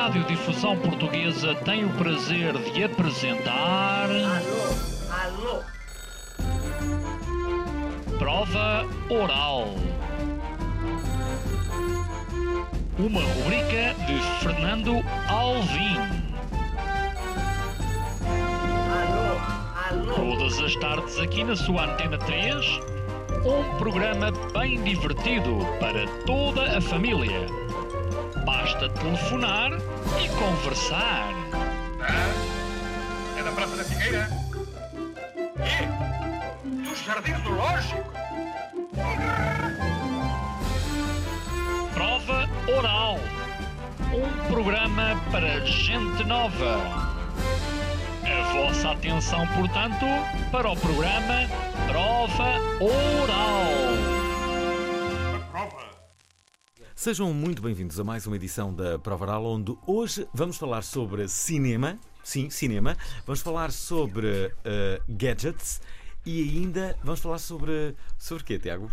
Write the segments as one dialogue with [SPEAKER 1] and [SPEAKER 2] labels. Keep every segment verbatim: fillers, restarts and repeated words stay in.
[SPEAKER 1] Radiodifusão Portuguesa tem o prazer de apresentar...
[SPEAKER 2] Alô, alô.
[SPEAKER 1] Prova Oral. Uma rubrica de Fernando Alvim.
[SPEAKER 2] Alô, alô.
[SPEAKER 1] Todas as tardes aqui na sua Antena três, um programa bem divertido para toda a família. Basta telefonar e conversar.
[SPEAKER 3] Ah, é da Praça da Figueira? E? Dos Jardins do Lógico?
[SPEAKER 1] Prova Oral. Um programa para gente nova. A vossa atenção, portanto, para o programa Prova Oral.
[SPEAKER 3] Prova.
[SPEAKER 4] Sejam muito bem-vindos a mais uma edição da Prova Oral, onde hoje vamos falar sobre cinema. Sim, cinema. Vamos falar sobre uh, gadgets e ainda vamos falar sobre... Sobre o quê, Tiago?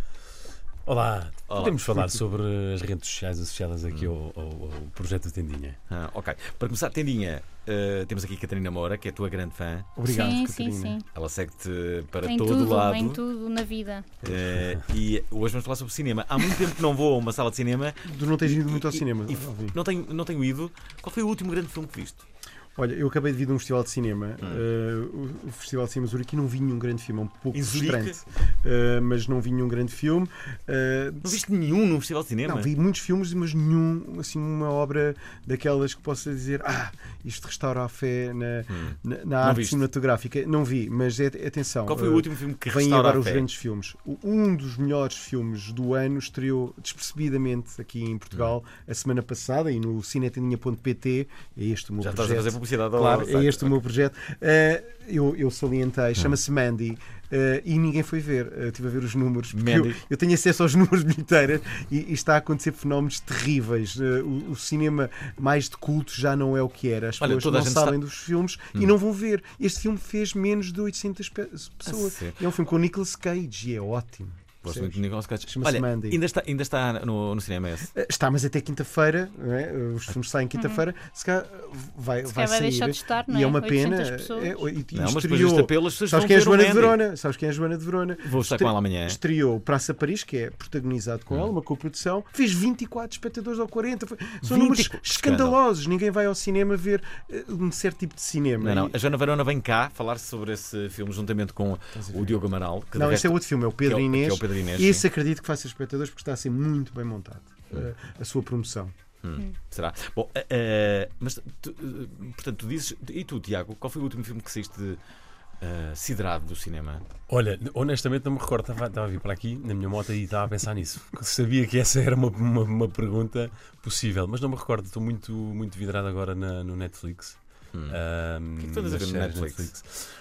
[SPEAKER 5] Olá.
[SPEAKER 4] Olá,
[SPEAKER 5] podemos falar sobre as redes sociais associadas aqui ao, ao, ao projeto Tendinha.
[SPEAKER 4] Ah, ok. Para começar, Tendinha, uh, temos aqui a Catarina Moura, que é a tua grande fã.
[SPEAKER 5] Obrigado,
[SPEAKER 6] sim,
[SPEAKER 5] Catarina.
[SPEAKER 6] sim, sim.
[SPEAKER 4] Ela segue-te para
[SPEAKER 6] Em
[SPEAKER 4] todo
[SPEAKER 6] tudo,
[SPEAKER 4] o lado.
[SPEAKER 6] em tudo na vida.
[SPEAKER 4] Uh, e hoje vamos falar sobre cinema. Há muito tempo que não vou a uma sala de cinema.
[SPEAKER 5] Tu não tens ido muito ao
[SPEAKER 4] E-
[SPEAKER 5] cinema?
[SPEAKER 4] e-
[SPEAKER 5] Alvim?
[SPEAKER 4] não, tenho, não tenho ido. Qual foi o último grande filme que viste?
[SPEAKER 5] Olha, eu acabei de vir de um festival de cinema.
[SPEAKER 4] Hum.
[SPEAKER 5] Uh, o, o Festival de Cinema de Zurique, e não vi nenhum grande filme, é um pouco
[SPEAKER 4] Em Zurique?
[SPEAKER 5] frustrante. Uh, mas não vi nenhum grande filme. Uh,
[SPEAKER 4] Não viste nenhum no Festival de Cinema?
[SPEAKER 5] Não, vi muitos filmes, mas nenhum, assim, uma obra daquelas que possa dizer, ah, isto restaura a fé na,
[SPEAKER 4] Hum.
[SPEAKER 5] na, na
[SPEAKER 4] Não
[SPEAKER 5] arte
[SPEAKER 4] viste?
[SPEAKER 5] cinematográfica. Não vi, mas é, atenção.
[SPEAKER 4] Qual foi o
[SPEAKER 5] uh,
[SPEAKER 4] último filme que
[SPEAKER 5] Vêm
[SPEAKER 4] restaura
[SPEAKER 5] agora
[SPEAKER 4] a
[SPEAKER 5] os
[SPEAKER 4] fé?
[SPEAKER 5] grandes filmes. O- Um dos melhores filmes do ano estreou despercebidamente aqui em Portugal a semana passada e no cinetendinha ponto pt. É este o meu
[SPEAKER 4] Já estás a
[SPEAKER 5] projeto.
[SPEAKER 4] fazer publicidade ao
[SPEAKER 5] Claro,
[SPEAKER 4] site.
[SPEAKER 5] é este o meu projeto. Uh, eu, eu salientei, chama-se Mandy. Uh, e ninguém foi ver. Uh, estive a ver os números. porque
[SPEAKER 4] Mandy.
[SPEAKER 5] Eu, eu tenho acesso aos números de bilheteiras e, e está a acontecer fenómenos terríveis. Uh, o, o cinema mais de culto já não é o que era. As
[SPEAKER 4] Olha,
[SPEAKER 5] pessoas
[SPEAKER 4] toda a
[SPEAKER 5] não
[SPEAKER 4] gente
[SPEAKER 5] sabem
[SPEAKER 4] está-
[SPEAKER 5] dos filmes
[SPEAKER 4] Hum.
[SPEAKER 5] e não vão ver. Este filme fez menos de oitocentas pe- pessoas.
[SPEAKER 4] sério?
[SPEAKER 5] É um filme com o Nicolas Cage e é ótimo.
[SPEAKER 4] Gosto muito de Nicolas Cage.
[SPEAKER 5] Chama-se
[SPEAKER 4] Olha,
[SPEAKER 5] Mandy.
[SPEAKER 4] ainda está, ainda está no, no cinema esse?
[SPEAKER 5] Uh, Está, mas até quinta-feira, não é? Os filmes saem quinta-feira, se calhar vai,
[SPEAKER 6] Se
[SPEAKER 5] vai
[SPEAKER 6] calhar vai
[SPEAKER 5] sair.
[SPEAKER 6] deixar de estar, não
[SPEAKER 5] E
[SPEAKER 6] é?
[SPEAKER 5] é uma pena.
[SPEAKER 6] oitocentas pessoas.
[SPEAKER 5] É, e, e
[SPEAKER 4] Não, mas depois
[SPEAKER 5] estreou-
[SPEAKER 4] deste apelo as pessoas
[SPEAKER 5] Sabes
[SPEAKER 4] vão
[SPEAKER 5] quem é a
[SPEAKER 4] ver o
[SPEAKER 5] Joana de
[SPEAKER 4] Mandy.
[SPEAKER 5] Verona? Sabes quem é a Joana de Verona?
[SPEAKER 4] Vou estar
[SPEAKER 5] Estre-
[SPEAKER 4] com ela amanhã.
[SPEAKER 5] Estreou Praça Paris, que é protagonizado com
[SPEAKER 4] Hum.
[SPEAKER 5] ela, uma coprodução, fez vinte e quatro espectadores ou quarenta. Foi- São
[SPEAKER 4] vinte
[SPEAKER 5] números
[SPEAKER 4] que
[SPEAKER 5] escandalosos. Ninguém vai ao cinema ver eh, um certo tipo de cinema.
[SPEAKER 4] Não, não.
[SPEAKER 5] E-
[SPEAKER 4] A Joana Verona vem cá falar sobre esse filme juntamente com o Diogo Amaral. Que de
[SPEAKER 5] Não,
[SPEAKER 4] resto-
[SPEAKER 5] este é outro filme, é o Pedro
[SPEAKER 4] que é o-
[SPEAKER 5] Inês.
[SPEAKER 4] que é o Pedro Inês,
[SPEAKER 5] e esse
[SPEAKER 4] sim.
[SPEAKER 5] acredito que faça espectadores porque está a ser muito bem montado. eh, a sua promoção.
[SPEAKER 4] Hum, será? Bom, eh, eh, mas tu, eh, portanto, tu dizes. E tu, Tiago, qual foi o último filme que saíste eh, siderado do cinema?
[SPEAKER 5] Olha,
[SPEAKER 7] Honestamente não me recordo, estava, estava a vir para aqui na minha moto e estava a pensar nisso. Sabia que essa era uma, uma, uma pergunta possível, mas não me recordo. Estou muito, muito vidrado agora na- no Netflix.
[SPEAKER 4] Hum.
[SPEAKER 7] Ahm,
[SPEAKER 4] O que é que tu andas a
[SPEAKER 7] nas
[SPEAKER 4] ver no
[SPEAKER 7] séries
[SPEAKER 4] Netflix?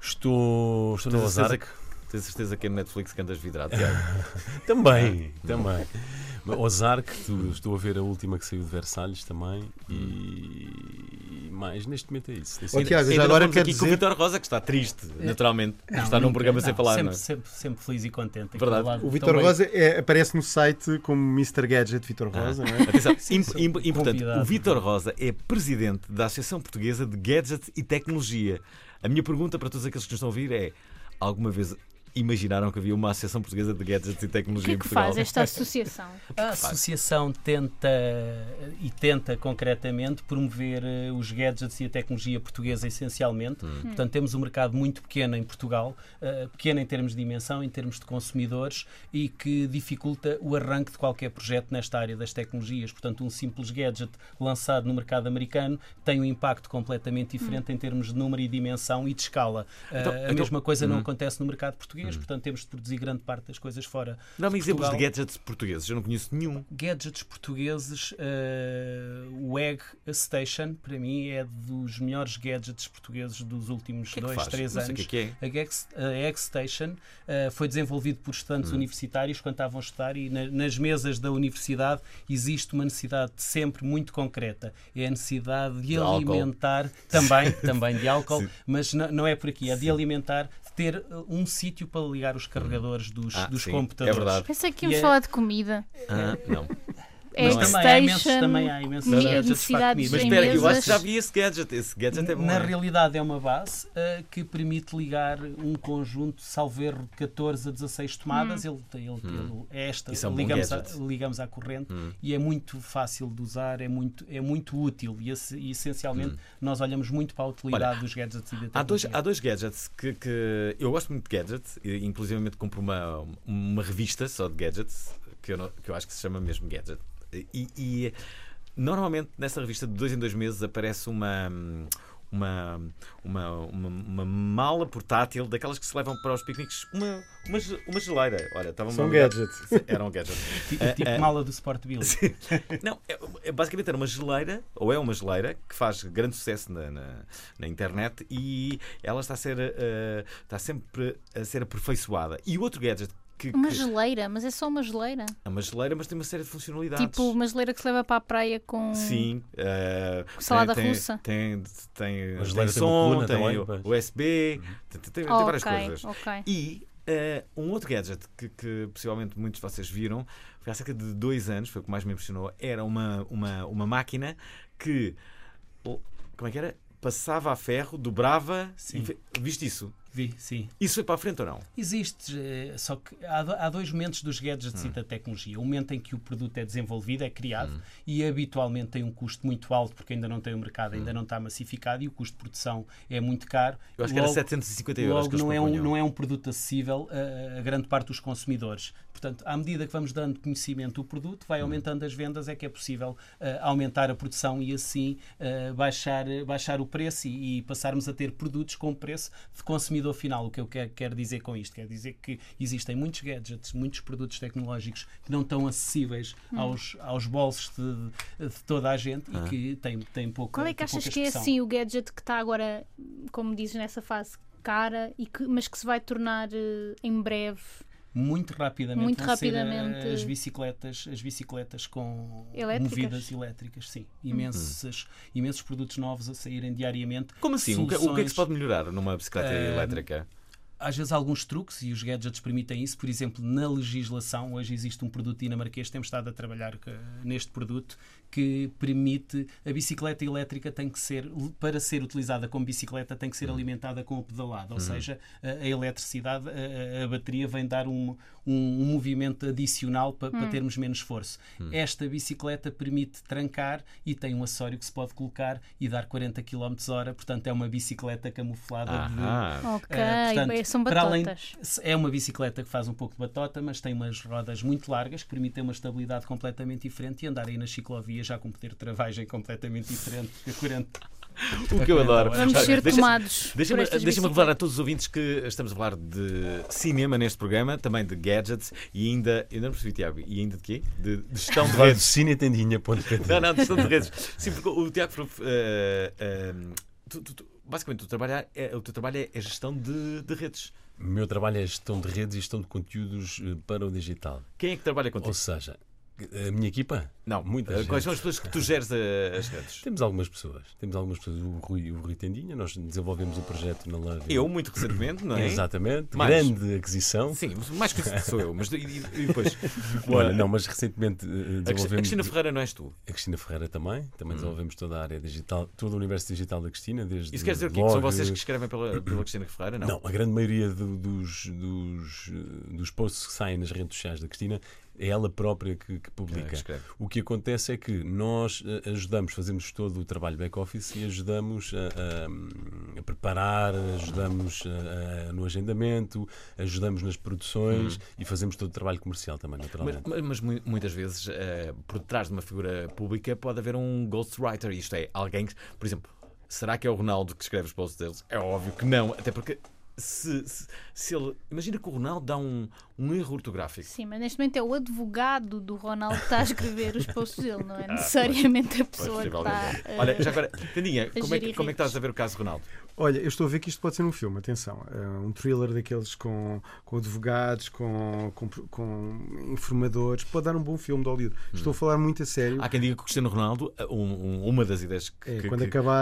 [SPEAKER 7] Estou, estou no
[SPEAKER 4] Tens a certeza
[SPEAKER 7] Ozark.
[SPEAKER 4] que- Tens a certeza que é no Netflix que andas vidrado, Tiago?
[SPEAKER 7] Também, também. Mas Ozark, tu- estou a ver a última que saiu de Versalhes também. E mais, neste momento é isso. Nesse
[SPEAKER 5] Ó,
[SPEAKER 7] momento-
[SPEAKER 5] Tiago, já
[SPEAKER 4] Ainda
[SPEAKER 5] agora
[SPEAKER 4] vamos
[SPEAKER 5] quer
[SPEAKER 4] aqui com o
[SPEAKER 5] dizer-
[SPEAKER 4] Vitor Rosa, que está triste, naturalmente.
[SPEAKER 8] Não,
[SPEAKER 4] está num
[SPEAKER 8] nunca,
[SPEAKER 4] programa sem
[SPEAKER 8] não,
[SPEAKER 4] falar,
[SPEAKER 8] sempre,
[SPEAKER 4] não é?
[SPEAKER 8] sempre, sempre feliz e contente. aqui
[SPEAKER 4] Verdade.
[SPEAKER 8] ao lado.
[SPEAKER 5] O Vitor
[SPEAKER 8] Também
[SPEAKER 5] Rosa é- aparece no site como mister Gadget Vitor Rosa, não é?
[SPEAKER 4] Atenção,
[SPEAKER 8] Sim,
[SPEAKER 4] im-
[SPEAKER 8] sou
[SPEAKER 4] im- importante,
[SPEAKER 8] convidado.
[SPEAKER 4] o Vítor Rosa é presidente da Associação Portuguesa de Gadgets e Tecnologia. A minha pergunta para todos aqueles que nos estão a ouvir é: alguma vez imaginaram que havia uma Associação Portuguesa de Gadgets e
[SPEAKER 6] O
[SPEAKER 4] Tecnologia
[SPEAKER 6] que é
[SPEAKER 4] em
[SPEAKER 6] que
[SPEAKER 4] Portugal?
[SPEAKER 6] faz esta associação?
[SPEAKER 8] A associação tenta e tenta concretamente promover eh, os gadgets e a tecnologia portuguesa essencialmente. Portanto, temos um mercado muito pequeno em Portugal, eh, pequeno em termos de dimensão, em termos de consumidores e que dificulta o arranque de qualquer projeto nesta área das tecnologias. Portanto, um simples gadget lançado no mercado americano tem um impacto completamente diferente em termos de número e dimensão e de escala. Eh,
[SPEAKER 4] Então-
[SPEAKER 8] a
[SPEAKER 4] então-
[SPEAKER 8] mesma coisa não
[SPEAKER 4] Hum.
[SPEAKER 8] acontece no mercado português, portanto temos de produzir grande parte das coisas fora.
[SPEAKER 4] Dá-me exemplos de
[SPEAKER 8] Portugal.
[SPEAKER 4] gadgets portugueses, eu não conheço nenhum.
[SPEAKER 8] Gadgets portugueses, eh, o Egg Station, para mim, é dos melhores gadgets portugueses dos últimos
[SPEAKER 4] O que é que
[SPEAKER 8] dois,
[SPEAKER 4] faz?
[SPEAKER 8] três
[SPEAKER 4] Não sei
[SPEAKER 8] anos.
[SPEAKER 4] o que é que é.
[SPEAKER 8] A Egg, a Egg Station eh, foi desenvolvido por estudantes
[SPEAKER 4] Hum.
[SPEAKER 8] universitários quando estavam a estudar e na- nas mesas da universidade existe uma necessidade sempre muito concreta. É a necessidade de,
[SPEAKER 4] De álcool.
[SPEAKER 8] alimentar, também, também de álcool,
[SPEAKER 4] Sim.
[SPEAKER 8] mas não, não é por aqui, é de alimentar, de ter eh, um sítio para ligar os carregadores dos,
[SPEAKER 4] Ah,
[SPEAKER 8] dos
[SPEAKER 4] sim,
[SPEAKER 8] computadores.
[SPEAKER 4] é verdade.
[SPEAKER 6] Pensei que
[SPEAKER 8] E
[SPEAKER 6] íamos
[SPEAKER 8] é-
[SPEAKER 6] falar de comida.
[SPEAKER 4] Ah, não.
[SPEAKER 6] É
[SPEAKER 8] Mas também há imensos,
[SPEAKER 6] Station,
[SPEAKER 8] também há imensos
[SPEAKER 6] ne-
[SPEAKER 8] gadgets para
[SPEAKER 6] necessidades
[SPEAKER 8] comida.
[SPEAKER 4] Mas
[SPEAKER 6] em
[SPEAKER 4] espera, eu acho
[SPEAKER 6] mesas.
[SPEAKER 4] que já vi esse gadget. Esse gadget é bom.
[SPEAKER 8] Na
[SPEAKER 4] é?
[SPEAKER 8] realidade é uma base uh, que permite ligar um conjunto, salvo erro, de catorze a dezasseis tomadas. Ele, ele, ele, é esta,
[SPEAKER 4] Isso é um bom
[SPEAKER 8] ligamos, a,
[SPEAKER 4] gadget.
[SPEAKER 8] ligamos à corrente
[SPEAKER 4] Hum.
[SPEAKER 8] e é muito fácil de usar, é muito, é muito útil e, esse- e, essencialmente nós olhamos muito para a utilidade
[SPEAKER 4] Olha,
[SPEAKER 8] dos gadgets e da
[SPEAKER 4] Há dois,
[SPEAKER 8] tecnologia.
[SPEAKER 4] há dois gadgets que, que eu gosto muito de gadgets, e, inclusivamente compro uma, uma revista só de gadgets, que eu, não- que eu acho que se chama mesmo Gadget. E, e, normalmente nessa revista de dois em dois meses aparece uma. Uma, uma, uma, uma mala portátil daquelas que se levam para os piqueniques, uma, uma, ge- uma geleira. Olha, estava
[SPEAKER 5] São gadgets.
[SPEAKER 4] Era um gadget.
[SPEAKER 8] Tipo,
[SPEAKER 4] Ah,
[SPEAKER 8] tipo
[SPEAKER 4] ah,
[SPEAKER 8] mala do Sport Billy.
[SPEAKER 4] Não, é, é, basicamente era uma geleira, ou é uma geleira, que faz grande sucesso na, na, na internet e ela está a ser eh, está sempre a ser aperfeiçoada. E o outro gadget que,
[SPEAKER 6] Uma
[SPEAKER 4] que-
[SPEAKER 6] geleira, mas é só uma geleira.
[SPEAKER 4] é uma geleira, mas tem uma série de funcionalidades.
[SPEAKER 6] Tipo uma geleira que se leva para a praia com.
[SPEAKER 4] Sim, eh,
[SPEAKER 6] Salada
[SPEAKER 4] tem,
[SPEAKER 6] russa.
[SPEAKER 4] Tem, tem,
[SPEAKER 7] A
[SPEAKER 4] tem,
[SPEAKER 7] geleira
[SPEAKER 4] tem
[SPEAKER 7] tem
[SPEAKER 4] som,
[SPEAKER 7] uma coluna
[SPEAKER 4] tem
[SPEAKER 7] também,
[SPEAKER 4] o-
[SPEAKER 7] pois.
[SPEAKER 4] U S B, tem, tem- tem
[SPEAKER 6] Oh,
[SPEAKER 4] várias
[SPEAKER 6] ok,
[SPEAKER 4] coisas.
[SPEAKER 6] ok.
[SPEAKER 4] E eh, um outro gadget que, que possivelmente muitos de vocês viram foi há cerca de dois anos, foi o que mais me impressionou. Era uma, uma, uma máquina que, oh, como é que era? Passava a ferro, dobrava.
[SPEAKER 8] Sim.
[SPEAKER 4] E fe- viste isso?
[SPEAKER 8] Vi, sim.
[SPEAKER 4] Isso foi para a frente ou não?
[SPEAKER 8] Existe, eh, só que há, do- há dois momentos dos gadgets e da tecnologia. O momento em que o produto é desenvolvido, é criado e habitualmente tem um custo muito alto porque ainda não tem o mercado, ainda não está massificado e o custo de produção é muito caro.
[SPEAKER 4] Eu acho que era
[SPEAKER 8] Logo-
[SPEAKER 4] setecentos e cinquenta euros
[SPEAKER 8] Logo,
[SPEAKER 4] que eles
[SPEAKER 8] não é, um,
[SPEAKER 4] propunham.
[SPEAKER 8] não é um produto acessível a, a grande parte dos consumidores. Portanto, à medida que vamos dando conhecimento do produto, vai aumentando as vendas, é que é possível eh, aumentar a produção e assim eh, baixar, baixar o preço e, e passarmos a ter produtos com preço de consumidor final. O que eu quero, quero dizer com isto? Quero dizer que existem muitos gadgets, muitos produtos tecnológicos que não estão acessíveis aos, aos bolsos de, de toda a gente e que têm, têm pouca
[SPEAKER 6] Qual é que achas
[SPEAKER 8] pouca
[SPEAKER 6] que é
[SPEAKER 8] expressão.
[SPEAKER 6] assim o gadget que está agora, como dizes, nessa fase cara, e que, mas que se vai tornar eh, em breve
[SPEAKER 8] Muito rapidamente
[SPEAKER 6] Muito
[SPEAKER 8] vão ser,
[SPEAKER 6] rapidamente.
[SPEAKER 8] eh, as bicicletas, as bicicletas com
[SPEAKER 6] Elétricas?
[SPEAKER 8] movidas elétricas, sim. Imensos, imensos produtos novos a saírem diariamente.
[SPEAKER 4] Como assim? O que, o que é que se
[SPEAKER 8] Soluções-
[SPEAKER 4] pode melhorar numa bicicleta
[SPEAKER 8] Eh,
[SPEAKER 4] elétrica?
[SPEAKER 8] Às vezes alguns truques e os gadgets permitem isso. Por exemplo, na legislação, hoje existe um produto dinamarquês, temos estado a trabalhar eh, neste produto, que permite, a bicicleta elétrica tem que ser, para ser utilizada como bicicleta, tem que ser alimentada com o pedalado, ou seja, a, a eletricidade, a, a bateria vem dar um, um, um movimento adicional pa, para termos menos esforço. Esta bicicleta permite trancar e tem um acessório que se pode colocar e dar quarenta quilómetros hora, portanto é uma bicicleta camuflada de,
[SPEAKER 4] Ah,
[SPEAKER 6] ok,
[SPEAKER 8] Uh, portanto,
[SPEAKER 6] bem, são
[SPEAKER 8] para além-
[SPEAKER 6] batotas.
[SPEAKER 8] é uma bicicleta que faz um pouco de batota, mas tem umas rodas muito largas que permitem uma estabilidade completamente diferente e andar aí na ciclovia já com poder de travagem completamente diferente. que a quarenta
[SPEAKER 4] o que eu adoro.
[SPEAKER 6] Vamos
[SPEAKER 4] Olha,
[SPEAKER 6] ser
[SPEAKER 4] deixa-
[SPEAKER 6] tomados por
[SPEAKER 4] Deixa-me
[SPEAKER 6] estas
[SPEAKER 4] deixa revelar a
[SPEAKER 6] bicicletas.
[SPEAKER 4] todos os ouvintes que estamos a falar de cinema neste programa, também de gadgets e ainda, eu não percebi, Tiago, e ainda de quê? De, de gestão de
[SPEAKER 7] Rádio
[SPEAKER 4] redes.
[SPEAKER 7] cinetendinha ponto pt.
[SPEAKER 4] Não, não, de gestão de redes. Sim, porque o Tiago falou, eh, eh, tu- tu- tu- basicamente o, trabalho é, o teu trabalho é a gestão de, de redes.
[SPEAKER 7] O meu trabalho é gestão de redes e gestão de conteúdos eh, para o digital.
[SPEAKER 4] Quem é que trabalha contigo?
[SPEAKER 7] Ou seja, a minha equipa?
[SPEAKER 4] Não,
[SPEAKER 7] muita
[SPEAKER 4] eh,
[SPEAKER 7] gente.
[SPEAKER 4] quais são as pessoas que tu geres eh, as redes?
[SPEAKER 7] Temos algumas pessoas. Temos algumas pessoas. O Rui, o Rui Tendinha, nós desenvolvemos o projeto na Lave.
[SPEAKER 4] Eu, muito recentemente, não é?
[SPEAKER 7] Exatamente.
[SPEAKER 4] Mais.
[SPEAKER 7] Grande aquisição.
[SPEAKER 4] Sim, mais que isso sou eu, mas e, e depois?
[SPEAKER 7] Olha, não, mas recentemente eh,
[SPEAKER 4] A Cristina-
[SPEAKER 7] desenvolvemos.
[SPEAKER 4] a Cristina Ferreira não és tu.
[SPEAKER 7] A Cristina Ferreira também. Também desenvolvemos toda a área digital, todo o universo digital da Cristina. Desde
[SPEAKER 4] Isso quer dizer o quê?
[SPEAKER 7] blog,
[SPEAKER 4] Que são vocês que escrevem pela, pela Cristina Ferreira? Não.
[SPEAKER 7] Não, a grande maioria do- dos, dos, eh, dos posts que saem nas redes sociais da Cristina é ela própria que, que
[SPEAKER 4] É,
[SPEAKER 7] publica.
[SPEAKER 4] que escreve.
[SPEAKER 7] O que acontece é que nós eh, ajudamos, fazemos todo o trabalho back-office e ajudamos a, a- a preparar, ajudamos a- a- no agendamento, ajudamos nas produções e fazemos todo o trabalho comercial também,
[SPEAKER 4] Mas,
[SPEAKER 7] naturalmente.
[SPEAKER 4] mas- mas mu- muitas vezes, eh, por detrás de uma figura pública, pode haver um ghostwriter. Isto é, alguém que, por exemplo, será que é o Ronaldo que escreve os posts deles? É óbvio que não, até porque se, se, se ele. Imagina que o Ronaldo dá um, um erro ortográfico.
[SPEAKER 6] Sim, mas neste momento é o advogado do Ronaldo que está a escrever os posts dele, não é necessariamente a pessoa que está.
[SPEAKER 4] Possivelmente.
[SPEAKER 6] eh,
[SPEAKER 4] Olha, já agora, Tandinha, como é, que,
[SPEAKER 6] gerir
[SPEAKER 4] como é que estás
[SPEAKER 6] redes.
[SPEAKER 4] a ver o caso Ronaldo?
[SPEAKER 5] Olha, eu estou a ver que isto pode ser um filme, atenção. É um thriller daqueles com, com advogados, com, com, com informadores. Pode dar um bom filme de Hollywood. Estou a falar muito a sério.
[SPEAKER 4] Há quem diga que o Cristiano Ronaldo, um- um- uma das ideias que.
[SPEAKER 5] É,
[SPEAKER 4] que-
[SPEAKER 5] quando
[SPEAKER 4] que-
[SPEAKER 5] acabar,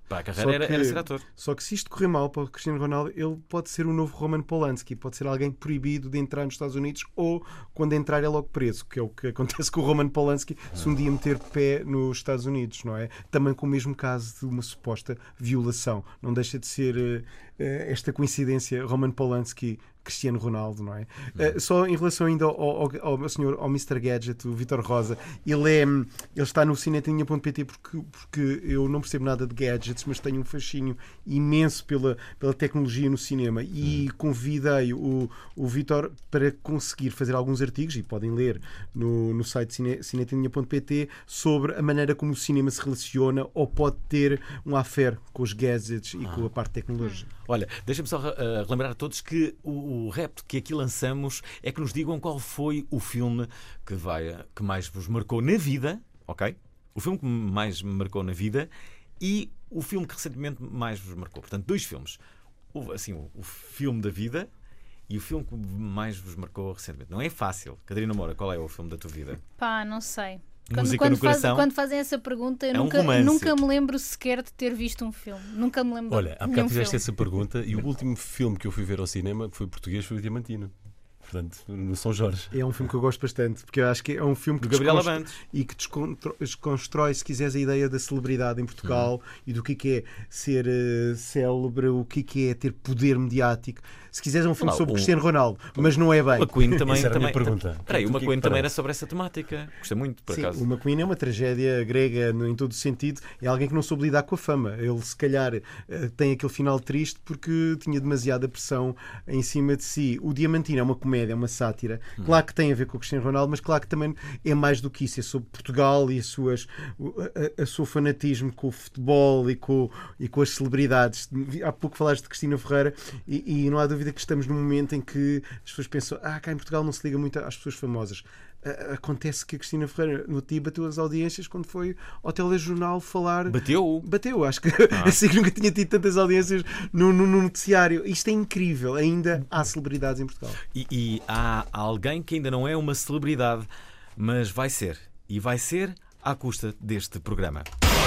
[SPEAKER 4] Para a carreira
[SPEAKER 5] Só
[SPEAKER 4] era,
[SPEAKER 5] que-
[SPEAKER 4] era ser ator.
[SPEAKER 5] Só que se isto correr mal para o Cristiano Ronaldo, ele pode ser o novo Roman Polanski, pode ser alguém proibido de entrar nos Estados Unidos ou, quando entrar, é logo preso, que é o que acontece com o Roman Polanski se um dia meter pé nos Estados Unidos, não é? Também com o mesmo caso de uma suposta violação. Não deixa de ser uh, uh, esta coincidência Roman Polanski Cristiano Ronaldo, não é? Uh, só em relação ainda ao, ao, ao senhor, ao mister Gadget, o Vítor Rosa, ele, é, ele está no cinetinha ponto pt porque, porque eu não percebo nada de gadgets, mas tenho um fascínio imenso pela, pela tecnologia no cinema e convidei o, o Vítor para conseguir fazer alguns artigos, e podem ler no, no site cine, cinetinha ponto pt, sobre a maneira como o cinema se relaciona ou pode ter um affair com os gadgets e ah. com a parte tecnológica.
[SPEAKER 4] Olha, deixa-me só uh, relembrar a todos que o, o repto que aqui lançamos é que nos digam qual foi o filme que, vai, que mais vos marcou na vida, ok? O filme que mais me marcou na vida e o filme que recentemente mais vos marcou. Portanto, dois filmes. O, assim, o, o filme da vida e o filme que mais vos marcou recentemente. Não é fácil. Catarina Moura, qual é o filme da tua vida?
[SPEAKER 6] Pá, não sei. Quando,
[SPEAKER 4] Música
[SPEAKER 6] quando,
[SPEAKER 4] no
[SPEAKER 6] faz,
[SPEAKER 4] coração?
[SPEAKER 6] quando fazem essa pergunta, eu
[SPEAKER 4] É um
[SPEAKER 6] nunca,
[SPEAKER 4] romance.
[SPEAKER 6] nunca me lembro sequer de ter visto um filme. Nunca me lembro
[SPEAKER 7] Olha, há
[SPEAKER 6] de
[SPEAKER 7] bocado
[SPEAKER 6] nenhum
[SPEAKER 7] fizeste
[SPEAKER 6] filme.
[SPEAKER 7] essa pergunta e o último filme que eu fui ver ao cinema, que foi português, foi o Diamantino. Portanto, no São Jorge.
[SPEAKER 5] É um filme que eu gosto bastante, porque eu acho que é um filme que
[SPEAKER 4] Do Gabriel
[SPEAKER 5] desconstrói-
[SPEAKER 4] Abantes.
[SPEAKER 5] e que descontro- desconstrói, se quiseres, a ideia da celebridade em Portugal e do que é, que é ser uh, célebre, o que é, que é ter poder mediático. Se quiseres, é um filme
[SPEAKER 4] Olá,
[SPEAKER 5] sobre
[SPEAKER 4] o-
[SPEAKER 5] Cristiano Ronaldo, mas não é bem.
[SPEAKER 4] O McQueen também.
[SPEAKER 7] Essa era a
[SPEAKER 4] também
[SPEAKER 7] minha pergunta.
[SPEAKER 4] Peraí, o
[SPEAKER 7] O que é que
[SPEAKER 4] McQueen também
[SPEAKER 7] parece?
[SPEAKER 4] era sobre essa temática. Gostei muito, por
[SPEAKER 5] Sim,
[SPEAKER 4] acaso.
[SPEAKER 5] o McQueen é uma tragédia grega no- em todo o sentido. É alguém que não soube lidar com a fama. Ele, se calhar, eh, tem aquele final triste porque tinha demasiada pressão em cima de si. O Diamantino é uma comédia, é uma sátira. Claro que tem a ver com o Cristiano Ronaldo, mas claro que também é mais do que isso. É sobre Portugal e as suas, o a, a seu fanatismo com o futebol e com, e com as celebridades. Há pouco falaste de Cristina Ferreira e, e não há dúvida que estamos num momento em que as pessoas pensam ah, cá em Portugal não se liga muito às pessoas famosas. Acontece que a Cristina Ferreira no dia bateu as audiências quando foi ao telejornal falar.
[SPEAKER 4] Bateu?
[SPEAKER 5] Bateu, acho que
[SPEAKER 4] Ah.
[SPEAKER 5] assim que nunca tinha tido tantas audiências no, no, no noticiário. Isto é incrível. Ainda há celebridades em Portugal.
[SPEAKER 4] E, e há alguém que ainda não é uma celebridade, mas vai ser. E vai ser à custa deste programa.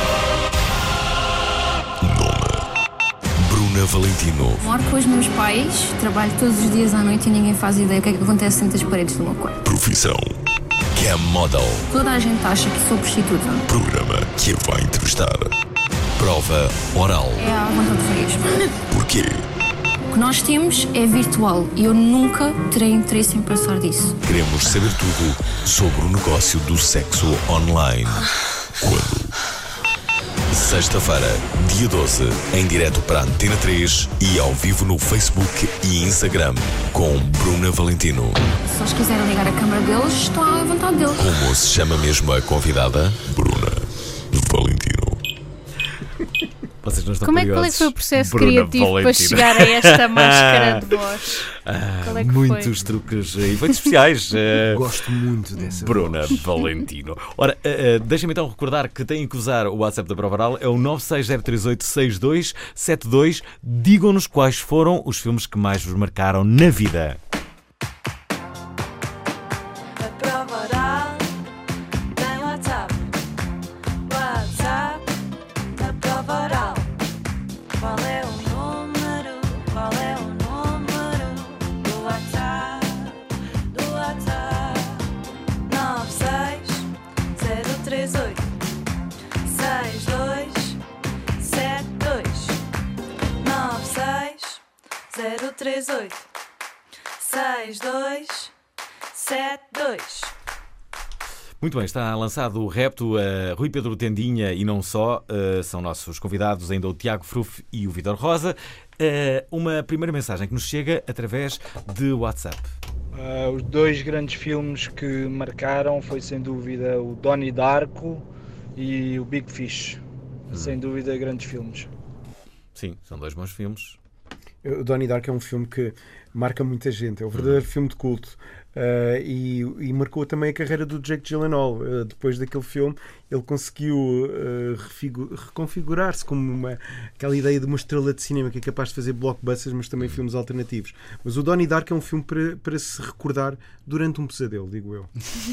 [SPEAKER 9] Bruna Valentino.
[SPEAKER 10] Moro com os meus pais, trabalho todos os dias à noite e ninguém faz ideia do que é que acontece dentro das paredes do meu quarto.
[SPEAKER 9] Profissão. Cam Model.
[SPEAKER 10] Toda a gente acha que sou prostituta.
[SPEAKER 9] Programa que a vai entrevistar. Prova oral.
[SPEAKER 10] É a vontade de mesmo.
[SPEAKER 9] Porquê?
[SPEAKER 10] O que nós temos é virtual e eu nunca terei interesse em passar disso.
[SPEAKER 9] Queremos saber tudo sobre o negócio do sexo online. Quando? Sexta-feira, dia doze, em direto para a Antena três e ao vivo no Facebook e Instagram com Bruna Valentino.
[SPEAKER 10] Se eles quiserem ligar a câmara deles, estou à vontade deles.
[SPEAKER 9] Como se chama mesmo a convidada? Bruna Valentino.
[SPEAKER 4] Vocês não estão
[SPEAKER 6] Como é, qual é que
[SPEAKER 4] curiosos?
[SPEAKER 6] foi o processo
[SPEAKER 4] Bruna
[SPEAKER 6] criativo para
[SPEAKER 4] Valentino.
[SPEAKER 6] chegar a esta máscara de voz?
[SPEAKER 4] Ah,
[SPEAKER 6] Qual é que
[SPEAKER 4] muitos truques e efeitos especiais. eh,
[SPEAKER 5] Gosto muito dessa.
[SPEAKER 4] Bruna Valentino. Ora, uh, uh, deixem-me então recordar que têm que usar o WhatsApp da Prova Oral, é o nove seis zero três oito seis dois sete dois. Digam-nos quais foram os filmes que mais vos marcaram na vida.
[SPEAKER 11] A prova oral tem WhatsApp. WhatsApp da prova oral. Qual é o número? Qual é o número do WhatsApp? Do WhatsApp. nove seis zero três oito seis dois sete dois. nove seis zero três oito seis dois sete dois.
[SPEAKER 4] Muito bem, está lançado o repto. Uh, Rui Pedro Tendinha e não só uh, são nossos convidados, ainda o Tiago Fruf e o Vítor Rosa. Uh, uma primeira mensagem que nos chega através de WhatsApp.
[SPEAKER 12] Uh, os dois grandes filmes que marcaram foi sem dúvida o Donnie Darko e o Big Fish. Hum. Sem dúvida grandes filmes.
[SPEAKER 4] Sim, são dois bons filmes.
[SPEAKER 5] O Donnie Darko é um filme que marca muita gente, é um verdadeiro filme de culto. uh, e, e marcou também a carreira do Jake Gyllenhaal. Uh, depois daquele filme, ele conseguiu uh, refigu- reconfigurar-se como uma, aquela ideia de uma estrela de cinema que é capaz de fazer blockbusters, mas também filmes alternativos. Mas o Donnie Darko é um filme para, para se recordar durante um pesadelo, digo eu.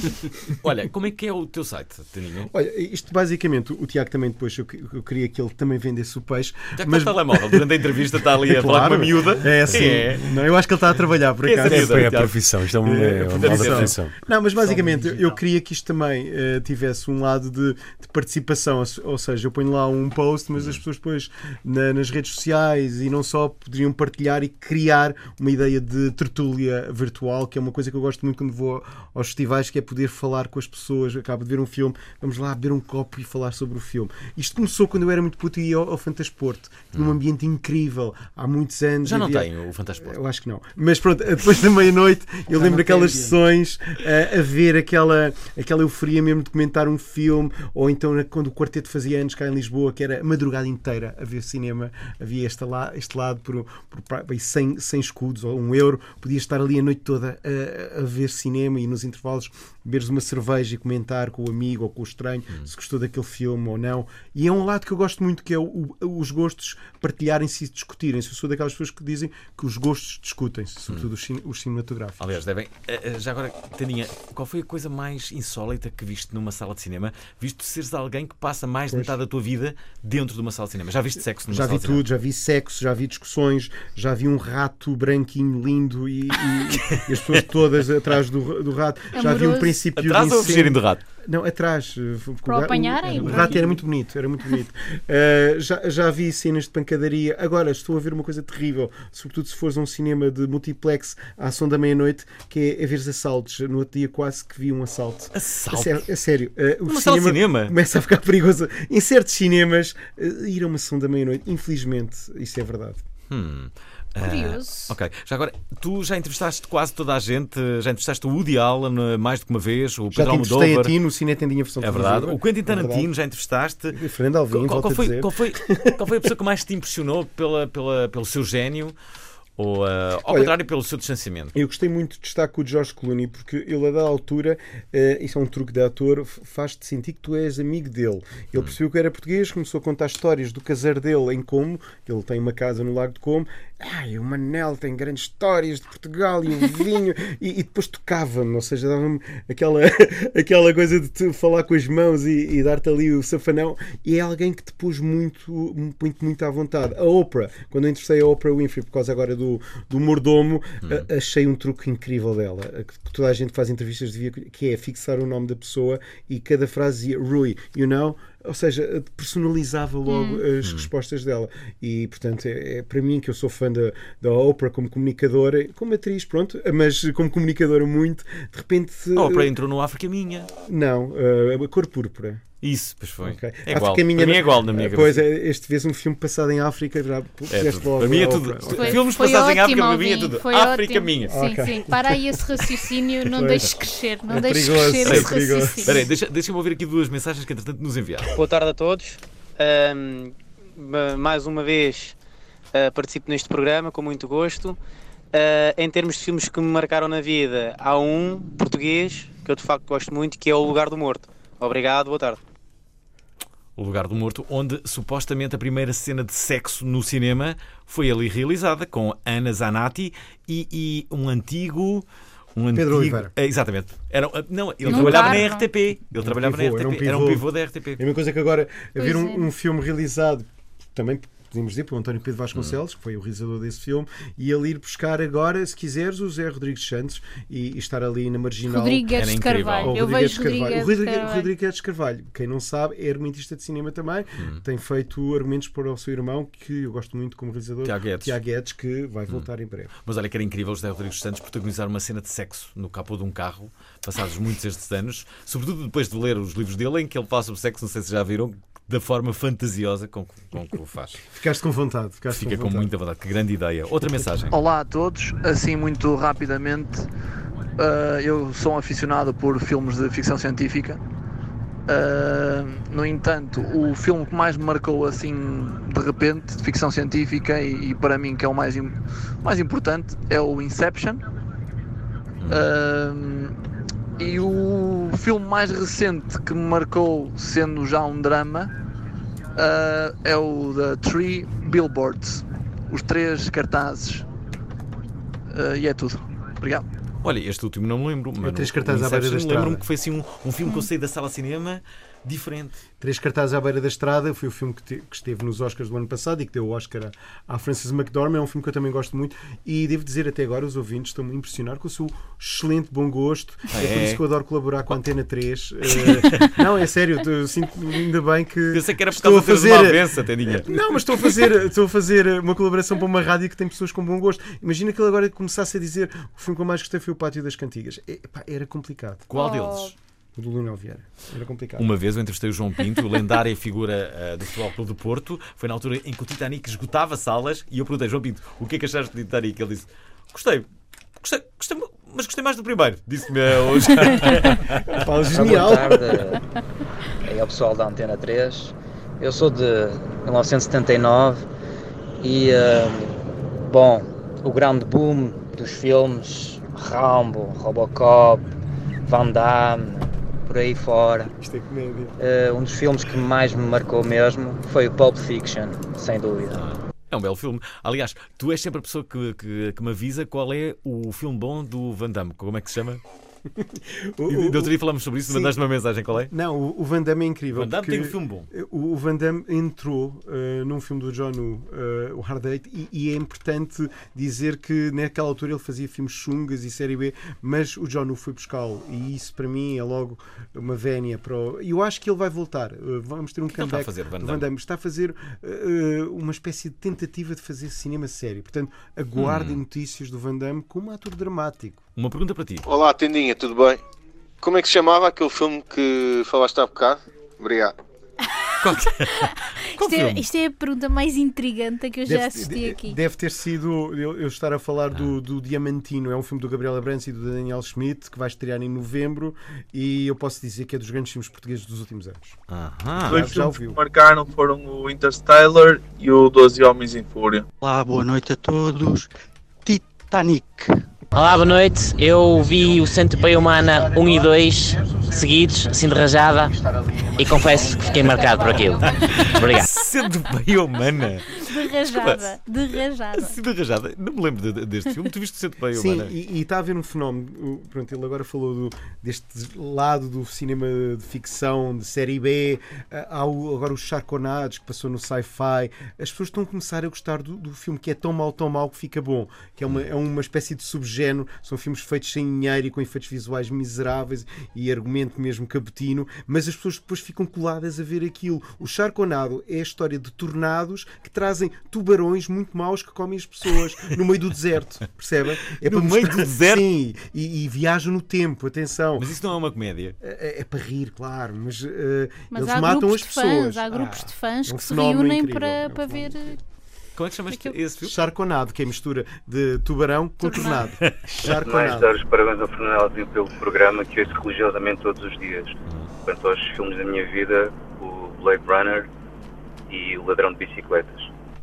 [SPEAKER 4] Olha, como é que é o teu site, Taninho?
[SPEAKER 5] Olha, isto basicamente, o Tiago também depois, eu, eu queria que ele também vendesse o peixe.
[SPEAKER 4] Já que mas... está o telemóvel, durante a entrevista está ali a
[SPEAKER 5] claro,
[SPEAKER 4] falar com uma miúda.
[SPEAKER 5] É assim. É. Não, eu acho que ele está a trabalhar, por acaso.
[SPEAKER 7] É, é, é a profissão, isto é uma, é uma nova profissão.
[SPEAKER 5] Não, mas basicamente eu, eu queria que isto também uh, tivesse um lado de, de participação, ou seja, eu ponho lá um post, mas as pessoas depois na, nas redes sociais e não só poderiam partilhar e criar uma ideia de tertúlia virtual, que é uma coisa que eu gosto muito quando vou aos festivais, que é poder falar com as pessoas. Acabo de ver um filme, vamos lá beber um copo e falar sobre o filme. Isto começou quando eu era muito puto e ia ao, ao Fantasporto, hum. num ambiente incrível, há muitos anos.
[SPEAKER 4] Já não
[SPEAKER 5] havia...
[SPEAKER 4] tem o Fantasporto?
[SPEAKER 5] Eu acho que não. Mas pronto, depois da meia-noite eu lembro aquelas sessões uh, a ver aquela, aquela euforia mesmo de comentar um filme, ou então quando o Quarteto fazia anos cá em Lisboa, que era a madrugada inteira a ver cinema, havia este, la, este lado por, por, por sem, sem escudos ou um euro, podia estar ali a noite toda a, a ver cinema e nos intervalos beberes uma cerveja e comentar com o amigo ou com o estranho hum. se gostou daquele filme ou não. E é um lado que eu gosto muito, que é o, o, os gostos partilharem-se e discutirem-se. Eu sou daquelas pessoas que dizem que os gostos discutem-se, sobretudo hum. os, cin- os cinematográficos.
[SPEAKER 4] Aliás, devem. Já agora, Taninha, qual foi a coisa mais insólita que viste numa sala de cinema, visto seres alguém que passa mais de metade da tua vida dentro de uma sala de cinema? Já viste sexo numa
[SPEAKER 5] já
[SPEAKER 4] sala
[SPEAKER 5] vi
[SPEAKER 4] de cinema?
[SPEAKER 5] Tudo, já vi sexo, já vi discussões, já vi um rato branquinho lindo e, e, e as pessoas todas atrás do, do rato.
[SPEAKER 6] Amoroso.
[SPEAKER 5] Já vi um princípio
[SPEAKER 4] atrás ou fugirem do rato?
[SPEAKER 5] Não, atrás.
[SPEAKER 6] Para o apanharem?
[SPEAKER 5] O, o rato era muito bonito, era muito bonito. Uh, já, já vi cenas de pancadaria. Agora estou a ver uma coisa terrível, sobretudo se fores a um cinema de multiplex à ação da meia-noite, que é, é ver assaltos. No outro dia quase que vi um assalto.
[SPEAKER 4] Assalto?
[SPEAKER 5] A sério. A sério uh, o
[SPEAKER 4] uma
[SPEAKER 5] cinema,
[SPEAKER 4] sala de cinema?
[SPEAKER 5] Começa a ficar perigoso. Em certos cinemas, uh, ir a uma ação da meia-noite, infelizmente, isso é verdade.
[SPEAKER 4] Hum.
[SPEAKER 6] Curioso.
[SPEAKER 4] Uh, ok, já agora, tu já entrevistaste quase toda a gente, já entrevistaste o Woody Allen mais do que uma vez, o Pedro Almodóvar.
[SPEAKER 5] Já te entrevistei a ti no Cine Tendinha versão
[SPEAKER 4] É verdade, o Quentin Tarantino já entrevistaste.
[SPEAKER 5] Fernando Alvim,
[SPEAKER 4] qual, qual,
[SPEAKER 5] a
[SPEAKER 4] foi,
[SPEAKER 5] dizer.
[SPEAKER 4] qual, foi, qual foi a pessoa que mais te impressionou pela, pela, pelo seu gênio? Ou, uh, ao
[SPEAKER 5] Olha,
[SPEAKER 4] contrário, pelo seu distanciamento?
[SPEAKER 5] Eu gostei muito de destaque o George Clooney, porque ele, a dada altura, uh, isso é um truque de ator, faz-te sentir que tu és amigo dele. Ele hum. percebeu que era português, começou a contar histórias do caseiro dele em Como, ele tem uma casa no Lago de Como. Ai, o Manel tem grandes histórias de Portugal e o vinho, e, e depois tocava-me, ou seja, dava-me aquela, aquela coisa de te falar com as mãos e, e dar-te ali o safanão. E é alguém que te pôs muito, muito, muito à vontade. A Oprah, quando eu entrevistei a Oprah Winfrey, por causa agora do Do, do mordomo, hum. a, achei um truque incrível dela, que toda a gente que faz entrevistas devia, que é fixar o nome da pessoa e cada frase dizia Rui, you know, ou seja, personalizava logo hum. as hum. respostas dela. E portanto é, é para mim, que eu sou fã da, da Oprah como comunicadora, como atriz, pronto, mas como comunicadora muito, de repente
[SPEAKER 4] a Oprah entrou no África Minha.
[SPEAKER 5] Não, uh, a Cor Púrpura.
[SPEAKER 4] Isso, pois foi.
[SPEAKER 5] Okay.
[SPEAKER 4] É igual.
[SPEAKER 5] Minha,
[SPEAKER 4] para mim é igual na minha
[SPEAKER 5] Pois
[SPEAKER 4] cabeça.
[SPEAKER 5] é, este vez um filme passado em África, já
[SPEAKER 4] é
[SPEAKER 5] logo.
[SPEAKER 4] Para mim é tudo.
[SPEAKER 6] Foi,
[SPEAKER 4] Filmes
[SPEAKER 6] foi
[SPEAKER 4] passados
[SPEAKER 6] ótimo,
[SPEAKER 4] em África, para
[SPEAKER 6] Alvim,
[SPEAKER 4] mim é tudo.
[SPEAKER 6] foi
[SPEAKER 4] África
[SPEAKER 6] ótimo.
[SPEAKER 4] minha.
[SPEAKER 6] Sim,
[SPEAKER 5] okay.
[SPEAKER 6] sim. Para aí esse raciocínio, não
[SPEAKER 5] pois.
[SPEAKER 6] deixes crescer. Não
[SPEAKER 5] é
[SPEAKER 6] deixes
[SPEAKER 5] perigoso,
[SPEAKER 6] crescer
[SPEAKER 5] é
[SPEAKER 6] esse
[SPEAKER 5] perigoso.
[SPEAKER 6] raciocínio.
[SPEAKER 4] Espera aí, deixa, deixa-me ouvir aqui duas mensagens que entretanto nos enviaram.
[SPEAKER 13] Boa tarde a todos. Um, mais uma vez uh, participo neste programa com muito gosto. Uh, em termos de filmes que me marcaram na vida, há um português que eu de facto gosto muito, que é O Lugar do Morto. Obrigado, boa tarde.
[SPEAKER 4] O Lugar do Morto, onde supostamente a primeira cena de sexo no cinema foi ali realizada com Ana Zanatti e, e um antigo... Um
[SPEAKER 5] Pedro
[SPEAKER 4] antigo,
[SPEAKER 5] Oliveira.
[SPEAKER 4] É, exatamente. Era, não, ele
[SPEAKER 6] Não
[SPEAKER 4] trabalhava
[SPEAKER 6] carro.
[SPEAKER 4] na R T P. Ele
[SPEAKER 5] Era um
[SPEAKER 4] trabalhava
[SPEAKER 5] pivô,
[SPEAKER 4] na R T P.
[SPEAKER 5] era um pivô.
[SPEAKER 4] Era um pivô da R T P.
[SPEAKER 5] É a mesma coisa que agora haver
[SPEAKER 6] Pois
[SPEAKER 5] um,
[SPEAKER 6] é.
[SPEAKER 5] um filme realizado também, podemos dizer, pelo António Pedro Vasconcelos,
[SPEAKER 4] Hum.
[SPEAKER 5] que foi o realizador desse filme, e ele ir buscar agora, se quiseres, o Zé Rodrigues Santos e, e estar ali na Marginal.
[SPEAKER 6] Rodrigues
[SPEAKER 4] Era
[SPEAKER 6] de
[SPEAKER 4] incrível.
[SPEAKER 6] Carvalho.
[SPEAKER 5] Ou
[SPEAKER 6] Eu
[SPEAKER 5] Rodrigues
[SPEAKER 6] vejo
[SPEAKER 5] de Carvalho.
[SPEAKER 6] Rodrigues
[SPEAKER 5] O
[SPEAKER 6] de
[SPEAKER 5] Rodrigues,
[SPEAKER 6] Carvalho.
[SPEAKER 5] Rodrigues de Carvalho, quem não sabe, é argumentista de cinema também,
[SPEAKER 4] Hum.
[SPEAKER 5] tem feito argumentos para o seu irmão, que eu gosto muito como realizador,
[SPEAKER 4] Tiago Guedes.
[SPEAKER 5] Tiago Guedes, que vai voltar em breve.
[SPEAKER 4] Mas olha que era incrível o José Rodrigues Santos protagonizar uma cena de sexo no capô de um carro, passados muitos estes anos, sobretudo depois de ler os livros dele, em que ele fala sobre sexo, não sei se já viram, da forma fantasiosa com, com que o faz.
[SPEAKER 5] Ficaste com vontade. Ficaste
[SPEAKER 4] Fica
[SPEAKER 5] com,
[SPEAKER 4] com
[SPEAKER 5] vontade.
[SPEAKER 4] muita vontade. Que grande ideia. Outra mensagem.
[SPEAKER 14] Olá a todos, assim muito rapidamente, uh, eu sou um aficionado por filmes de ficção científica. Uh, no entanto, o filme que mais me marcou assim de repente de ficção científica e, e para mim que é o mais, mais importante é o Inception. Uh, e o filme mais recente que me marcou, sendo já um drama, uh, é o The Three Billboards, os três cartazes. Uh, e é tudo. Obrigado.
[SPEAKER 4] Olha, este último não me lembro. Mas
[SPEAKER 5] Três cartazes à beira da estrada.
[SPEAKER 4] Lembro-me que foi assim um, um filme que eu saí da sala de cinema diferente.
[SPEAKER 5] Três cartazes à beira da estrada foi o filme que, te, que esteve nos Oscars do ano passado e que deu o Oscar à, à Frances McDormand. É um filme que eu também gosto muito e devo dizer, até agora os ouvintes estão a impressionar com o seu excelente bom gosto. É, é por isso que eu adoro colaborar com a Antena três. Uh, não, é sério, eu sinto ainda bem que
[SPEAKER 4] eu sei que era por
[SPEAKER 5] estou a fazer
[SPEAKER 4] uma avença, Tendinha.
[SPEAKER 5] Não, mas estou a fazer estou a fazer uma colaboração para uma rádio que tem pessoas com bom gosto. Imagina que ele agora começasse a dizer o filme que eu mais gostei foi o Pátio das Cantigas. É, pá, era complicado.
[SPEAKER 4] Qual
[SPEAKER 6] Oh.
[SPEAKER 4] deles?
[SPEAKER 5] O do Lionel Vieira. Era complicado.
[SPEAKER 4] Uma vez eu entrevistei o João Pinto, lendária figura uh, do Futebol Clube do Porto. Foi na altura em que o Titanic esgotava salas e eu perguntei, João Pinto, o que é que achaste do Titanic? Ele disse, gostei, gostei, gostei mas gostei mais do primeiro. Disse-me hoje.
[SPEAKER 5] Pá, genial.
[SPEAKER 15] Boa tarde, aí é o pessoal da Antena três. Eu sou de mil novecentos e setenta e nove e, uh, bom, o grande boom dos filmes, Rambo, Robocop, Van Damme, por aí fora.
[SPEAKER 5] Isto é comédia.
[SPEAKER 15] Uh, um dos filmes que mais me marcou mesmo foi o Pulp Fiction, sem dúvida.
[SPEAKER 4] É um belo filme. Aliás, tu és sempre a pessoa que, que, que me avisa qual é o filme bom do Van Damme. Como é que se chama?
[SPEAKER 5] O,
[SPEAKER 4] e,
[SPEAKER 5] o,
[SPEAKER 4] de outro dia falamos sobre isso, mandaste uma mensagem, qual é?
[SPEAKER 5] Não, o, o Van Damme é incrível.
[SPEAKER 4] Van Damme tem um filme bom.
[SPEAKER 5] O, o Van Damme entrou uh, num filme do John Woo, uh, o Hard Eight, e, e é importante dizer que naquela altura ele fazia filmes chungas e série B, mas o John Woo foi buscá-lo, e isso para mim é logo uma vénia para o... E eu acho que ele vai voltar. Uh, vamos ter um
[SPEAKER 4] que
[SPEAKER 5] comeback.
[SPEAKER 4] Está a fazer, Van Damme?
[SPEAKER 5] Van Damme está a fazer uh, uma espécie de tentativa de fazer cinema sério. Portanto, aguardem hum. notícias do Van Damme como ator dramático.
[SPEAKER 4] Uma pergunta para ti.
[SPEAKER 16] Olá, Tendinha, tudo bem? Como é que se chamava aquele filme que falaste há bocado? Obrigado.
[SPEAKER 4] Qual que... Qual
[SPEAKER 6] isto, é, isto é a pergunta mais intrigante que eu
[SPEAKER 5] deve,
[SPEAKER 6] já assisti aqui.
[SPEAKER 5] Deve ter sido eu, eu estar a falar ah. do, do Diamantino. É um filme do Gabriel Abrantes e do Daniel Schmidt que vai estrear em novembro e eu posso dizer que é dos grandes filmes portugueses dos últimos anos.
[SPEAKER 4] Aham.
[SPEAKER 17] Os dois filmes que marcaram foram o Interstellar e o doze Homens em Fúria.
[SPEAKER 18] Olá, boa noite a todos. Titanic.
[SPEAKER 19] Olá, boa noite. Eu vi o Centopeia Humana um e dois seguidos, assim de rajada, e confesso que fiquei marcado por aquilo. Obrigado.
[SPEAKER 4] Centopeia Humana?
[SPEAKER 6] De rajada. De rajada.
[SPEAKER 4] Assim de rajada. Não me lembro de, de, deste filme. Tu viste o Centopeia Humana?
[SPEAKER 5] Sim, e, e está a haver um fenómeno. Pronto, ele agora falou do, deste lado do cinema de ficção, de série B. Há o, agora os Charconados, que passou no Sci-Fi. As pessoas estão a começar a gostar do, do filme que é tão mau, tão mau que fica bom. Que é uma, é uma espécie de subgénero. São filmes feitos sem dinheiro e com efeitos visuais miseráveis e argumento mesmo cabotino, mas as pessoas depois ficam coladas a ver aquilo. O Charconado é a história de tornados que trazem tubarões muito maus que comem as pessoas no meio do deserto, percebem? É
[SPEAKER 4] no meio do deserto?
[SPEAKER 5] Sim, e, e viajam no tempo, atenção.
[SPEAKER 4] Mas isso não é uma comédia?
[SPEAKER 5] É, é para rir, claro, mas, uh,
[SPEAKER 6] mas
[SPEAKER 5] eles matam as
[SPEAKER 6] fãs,
[SPEAKER 5] pessoas.
[SPEAKER 6] Há grupos
[SPEAKER 5] ah,
[SPEAKER 6] de fãs
[SPEAKER 5] é um
[SPEAKER 6] que se reúnem
[SPEAKER 5] incrível,
[SPEAKER 6] para,
[SPEAKER 5] é um
[SPEAKER 6] para ver...
[SPEAKER 4] Como é que chamas esse filme?
[SPEAKER 5] Charconado, que é a mistura de tubarão com tornado.
[SPEAKER 20] Mais dar os parabéns ao Fernando pelo programa que ouço religiosamente todos os dias. Quanto aos filmes da minha vida, o Blade Runner e o Ladrão de Bicicletas.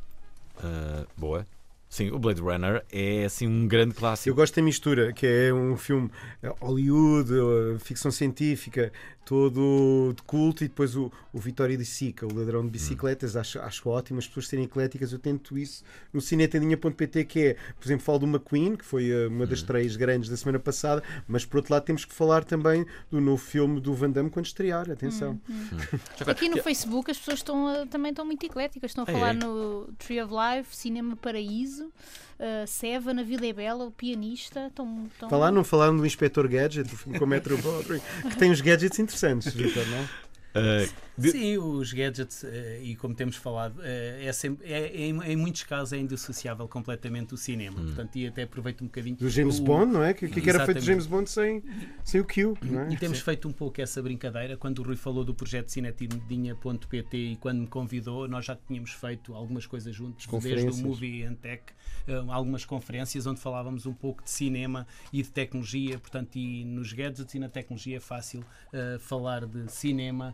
[SPEAKER 4] Uh, boa. Sim, o Blade Runner é assim um grande clássico.
[SPEAKER 5] Eu gosto da mistura, que é um filme Hollywood, ficção científica, todo de culto, e depois o, o Vittorio De Sica, o Ladrão de Bicicletas, hum. acho, acho ótimo as pessoas serem ecléticas. Eu tento isso no cinetendinha ponto pt, que é, por exemplo, falo do McQueen, que foi uma das hum. três grandes da semana passada, mas por outro lado temos que falar também do novo filme do Van Damme quando estrear, atenção.
[SPEAKER 6] Hum, hum. Aqui no Facebook as pessoas estão a, também estão muito ecléticas, estão a falar é. no Tree of Life, Cinema Paraíso, uh, Seva, Na Vida é Bela, O Pianista. Estão, estão...
[SPEAKER 5] Falar, não falaram do Inspector Gadget, do filme com o Metro Baldwin, que tem os gadgets interessantes, Victor, não é?
[SPEAKER 8] Uh, de... Sim, os gadgets, uh, e como temos falado, uh, é sempre, é, é, em muitos casos é indissociável completamente do cinema. Hum. Portanto, e até aproveito um bocadinho
[SPEAKER 5] do James
[SPEAKER 8] o,
[SPEAKER 5] Bond, não é? Que, que era feito do James Bond sem, sem o Q, não é?
[SPEAKER 8] E temos Sim. feito um pouco essa brincadeira. Quando o Rui falou do projeto cinetendinha ponto pt e quando me convidou, nós já tínhamos feito algumas coisas juntos, desde o Movie and Tech, uh, algumas conferências onde falávamos um pouco de cinema e de tecnologia. Portanto, e nos gadgets e na tecnologia é fácil uh, falar de cinema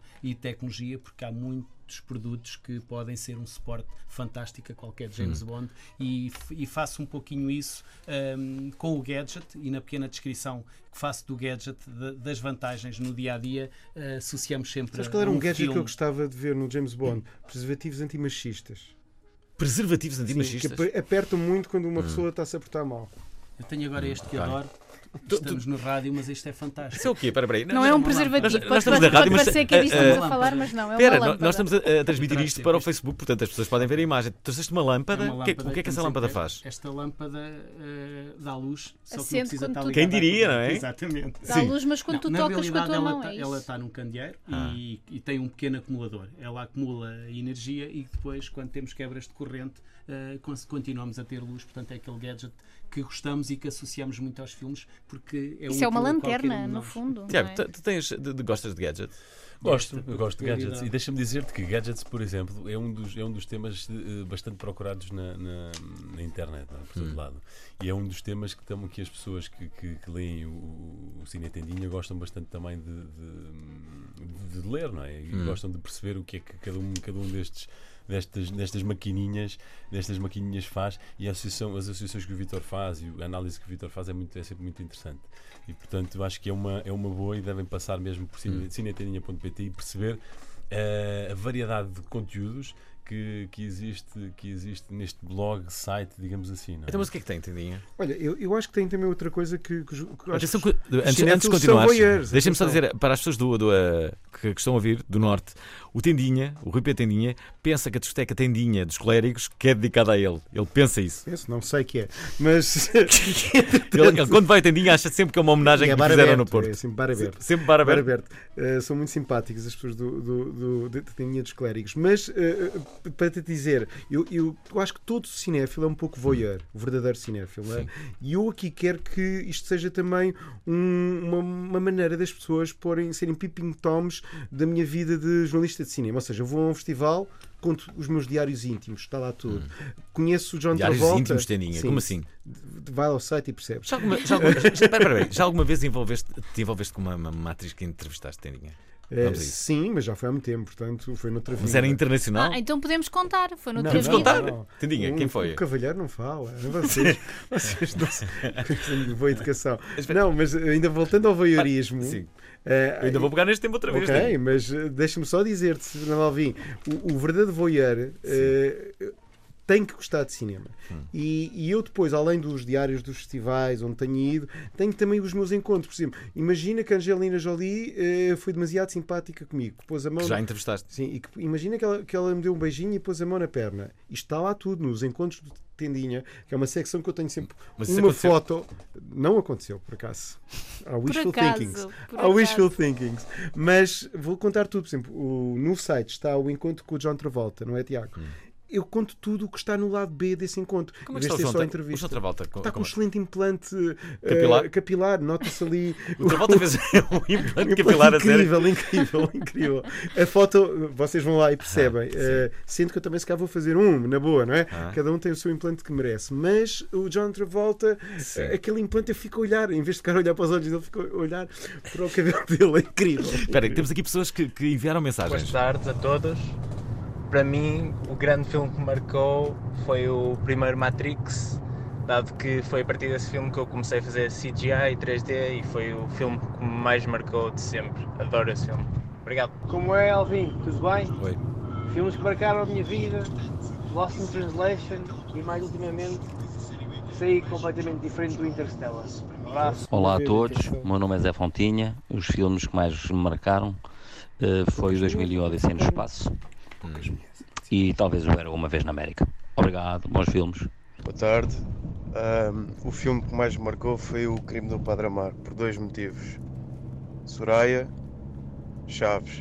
[SPEAKER 8] e tecnologia, porque há muitos produtos que podem ser um suporte fantástico a qualquer James
[SPEAKER 4] Hum.
[SPEAKER 8] Bond, e, e faço um pouquinho isso um, com o gadget, e na pequena descrição que faço do gadget, de, das vantagens no dia-a-dia, uh, associamos sempre
[SPEAKER 5] Sabes qual era
[SPEAKER 8] a
[SPEAKER 5] um
[SPEAKER 8] um
[SPEAKER 5] gadget
[SPEAKER 8] filme.
[SPEAKER 5] que eu gostava de ver no James Bond? Preservativos antimachistas.
[SPEAKER 4] Preservativos
[SPEAKER 5] Sim,
[SPEAKER 4] antimachistas?
[SPEAKER 5] que ap- apertam muito quando uma
[SPEAKER 4] Hum.
[SPEAKER 5] pessoa está-se a portar mal.
[SPEAKER 8] Eu tenho agora este que
[SPEAKER 4] ok.
[SPEAKER 8] adoro. Estamos no rádio, mas isto é fantástico.
[SPEAKER 4] Isso é o quê? Espera, espera aí.
[SPEAKER 6] Não é um preservativo.
[SPEAKER 4] Nós, nós
[SPEAKER 6] Pode,
[SPEAKER 4] estamos
[SPEAKER 6] pode,
[SPEAKER 4] na rádio,
[SPEAKER 6] pode
[SPEAKER 4] mas,
[SPEAKER 6] parecer que é disso que
[SPEAKER 4] ah,
[SPEAKER 6] estamos
[SPEAKER 4] ah,
[SPEAKER 6] a falar, mas não, é uma
[SPEAKER 4] Espera,
[SPEAKER 6] lâmpada.
[SPEAKER 4] nós estamos a, a transmitir isto para o Facebook, portanto as pessoas podem ver a imagem. Trouxeste uma lâmpada.
[SPEAKER 8] É uma
[SPEAKER 4] O que é-
[SPEAKER 8] lâmpada
[SPEAKER 4] o que é que essa
[SPEAKER 8] estamos a
[SPEAKER 4] lâmpada
[SPEAKER 8] ver.
[SPEAKER 4] faz?
[SPEAKER 8] Esta lâmpada eh, dá luz, só que não
[SPEAKER 6] Acende
[SPEAKER 8] precisa
[SPEAKER 6] quando
[SPEAKER 8] estar
[SPEAKER 6] tu-
[SPEAKER 8] ligada
[SPEAKER 4] Quem diria,
[SPEAKER 8] à
[SPEAKER 4] não é?
[SPEAKER 8] Exatamente.
[SPEAKER 6] Dá luz, mas quando tu
[SPEAKER 8] na
[SPEAKER 6] tocas com a
[SPEAKER 8] realidade,
[SPEAKER 6] tua
[SPEAKER 8] ela
[SPEAKER 6] mão,
[SPEAKER 8] tá-
[SPEAKER 6] é
[SPEAKER 8] ela
[SPEAKER 6] isso.
[SPEAKER 8] está num candeeiro
[SPEAKER 4] Ah.
[SPEAKER 8] e, e tem um pequeno acumulador. Ela acumula energia e depois, quando temos quebras de corrente, eh, cons- continuamos a ter luz. Portanto, é aquele gadget que gostamos e que associamos muito aos filmes, porque é
[SPEAKER 6] Isso é uma
[SPEAKER 8] útil a qualquer um
[SPEAKER 6] lanterna,
[SPEAKER 8] de
[SPEAKER 6] no
[SPEAKER 8] nós.
[SPEAKER 6] fundo.
[SPEAKER 4] Tiago,
[SPEAKER 6] não é?
[SPEAKER 4] tu, tu tens, de, de- gostas de gadget?
[SPEAKER 7] Gosto,
[SPEAKER 8] Esta
[SPEAKER 7] eu gosto de gadgets.
[SPEAKER 8] prioridade.
[SPEAKER 7] E deixa-me dizer-te que gadgets, por exemplo, é um dos, é um dos temas eh, bastante procurados na, na, na internet, não é? Por todo
[SPEAKER 4] Hum.
[SPEAKER 7] lado. E é um dos temas que, tamo, que as pessoas que, que, que leem o, o Cine Tendinha gostam bastante também de, de, de ler, não é? E
[SPEAKER 4] Hum.
[SPEAKER 7] gostam de perceber o que é que cada um, cada um destes. Destas, destas maquininhas destas maquininhas faz, e a associação, as associações que o Vítor faz e a análise que o Vítor faz é, muito, é sempre muito interessante, e portanto acho que é uma, é uma boa, e devem passar mesmo por
[SPEAKER 4] Hum.
[SPEAKER 7] cinetendinha ponto pt e perceber eh, a variedade de conteúdos que, que, existe, que existe neste blog, site, digamos assim, não é?
[SPEAKER 4] Então, mas o que é que tem, Tendinha?
[SPEAKER 5] Olha, eu, eu acho que tem também outra coisa que, que, que
[SPEAKER 4] Atenção,
[SPEAKER 5] acho que os
[SPEAKER 4] antes, antes de
[SPEAKER 5] cinéfilos são
[SPEAKER 4] continuar,
[SPEAKER 5] voyeurs,
[SPEAKER 4] deixem-me só
[SPEAKER 5] atenção.
[SPEAKER 4] dizer para as pessoas do, do, uh, que, que estão a ouvir do Norte: o Tendinha, o Rui P. Tendinha, pensa que a discoteca Tendinha dos Clérigos que é dedicada a ele. Ele pensa isso.
[SPEAKER 5] Penso, não sei que é. Mas.
[SPEAKER 4] ele, ele, quando vai a Tendinha, acha sempre que é uma homenagem
[SPEAKER 5] É
[SPEAKER 4] que
[SPEAKER 5] bar
[SPEAKER 4] lhe fizeram
[SPEAKER 5] aberto,
[SPEAKER 4] no Porto.
[SPEAKER 5] É sempre bar aberto.
[SPEAKER 4] Se- Sempre bar aberto.
[SPEAKER 5] Bar aberto. Uh, são muito simpáticas as pessoas do, do, do, da Tendinha dos Clérigos. Mas, uh, uh, para te dizer, eu, eu, eu acho que todo cinéfilo é um pouco voyeur, o verdadeiro cinéfilo. Não é? E eu aqui quero que isto seja também um- uma, uma maneira das pessoas porem, serem peeping toms da minha vida de jornalista de cinema. Ou seja, eu vou a um festival, conto os meus diários íntimos, está lá tudo. Conheço o John
[SPEAKER 4] Diários
[SPEAKER 5] Travolta.
[SPEAKER 4] íntimos, Tendinha,
[SPEAKER 5] Sim.
[SPEAKER 4] como assim?
[SPEAKER 5] Vai ao site e percebes.
[SPEAKER 4] Já alguma, já alguma, já, espera, espera, espera, já alguma vez envolveste, te envolveste com uma, uma, uma atriz que entrevistaste, Tendinha?
[SPEAKER 5] É,
[SPEAKER 4] Vamos a isso.
[SPEAKER 5] sim, mas já foi há muito tempo, portanto foi noutra vida.
[SPEAKER 4] Mas era internacional?
[SPEAKER 6] Ah, então podemos contar. Foi no
[SPEAKER 5] Não,
[SPEAKER 6] outro
[SPEAKER 5] não,
[SPEAKER 6] vida.
[SPEAKER 5] não, não.
[SPEAKER 4] Tendinha, quem
[SPEAKER 5] Um-
[SPEAKER 4] foi?
[SPEAKER 5] O Cavalheiro não fala. Vocês, vocês não têm boa educação. Não, mas ainda voltando ao voyeurismo.
[SPEAKER 4] Sim.
[SPEAKER 5] eh,
[SPEAKER 4] Eu ainda vou pegar neste tema outra vez.
[SPEAKER 5] Ok,
[SPEAKER 4] Tendinha.
[SPEAKER 5] mas eh, deixa-me só dizer-te, Fernando Alvim, o, o verdadeiro voyeur eh, tem que gostar de cinema.
[SPEAKER 4] Hum.
[SPEAKER 5] E, e eu depois, além dos diários dos festivais onde tenho ido, tenho também os meus encontros. Por exemplo, imagina que a Angelina Jolie eh, foi demasiado simpática comigo. Pôs a mão
[SPEAKER 4] Que já
[SPEAKER 5] na-
[SPEAKER 4] entrevistaste.
[SPEAKER 5] Sim, e que, imagina que ela, que ela me deu um beijinho e pôs a mão na perna. Isto está lá tudo, nos encontros de Tendinha, que é uma secção que eu tenho sempre
[SPEAKER 4] Mas isso
[SPEAKER 5] uma
[SPEAKER 4] aconteceu?
[SPEAKER 5] foto. Não aconteceu, por acaso. Há wishful
[SPEAKER 6] acaso,
[SPEAKER 5] thinkings.
[SPEAKER 6] por
[SPEAKER 5] Há
[SPEAKER 6] acaso.
[SPEAKER 5] wishful thinkings. Mas vou contar tudo. Por exemplo, o, no site está o encontro com o John Travolta, não é, Tiago? Eu conto tudo o que está no lado B desse encontro.
[SPEAKER 4] Como é
[SPEAKER 5] em
[SPEAKER 4] que
[SPEAKER 5] vez
[SPEAKER 4] está
[SPEAKER 5] de
[SPEAKER 4] o
[SPEAKER 5] ter
[SPEAKER 4] João
[SPEAKER 5] só a
[SPEAKER 4] Tra-
[SPEAKER 5] entrevista.
[SPEAKER 4] o João Travolta?
[SPEAKER 5] Está com
[SPEAKER 4] Como-
[SPEAKER 5] um excelente implante eh,
[SPEAKER 4] Capilar?
[SPEAKER 5] capilar. Nota-se ali.
[SPEAKER 4] O Travolta fez um implante capilar a sério.
[SPEAKER 5] Incrível, incrível, incrível. A foto, vocês vão lá e percebem. Eh, sendo que eu também se calhar vou fazer um, na boa, não é?
[SPEAKER 4] Ah.
[SPEAKER 5] Cada um tem o seu implante que merece. Mas o John Travolta,
[SPEAKER 4] Sim.
[SPEAKER 5] eh, aquele implante eu fico a olhar, em vez de ficar a olhar para os olhos dele, fico a olhar para o cabelo dele. É incrível.
[SPEAKER 4] Espera aí, temos aqui pessoas que, que enviaram mensagens.
[SPEAKER 21] Boas tardes a todos. Para mim, o grande filme que me marcou foi o primeiro Matrix, dado que foi a partir desse filme que eu comecei a fazer C G I e três D e foi o filme que me mais marcou de sempre. Adoro esse filme. Obrigado.
[SPEAKER 22] Como é, Alvin? Tudo bem?
[SPEAKER 4] Oi.
[SPEAKER 22] Filmes que marcaram a minha vida, Lost in Translation e mais ultimamente saí completamente diferente do Interstellar. Um abraço.
[SPEAKER 23] Olá a todos, o meu nome é Zé Fontinha. Os filmes que mais me marcaram eh, foi o dois mil e um Odisseia no Espaço e talvez o Era Uma Vez na América. Obrigado, bons filmes.
[SPEAKER 24] Boa tarde. Ahm, o filme que mais me marcou foi O Crime do Padre Amaro, por dois motivos. Soraya, Chaves.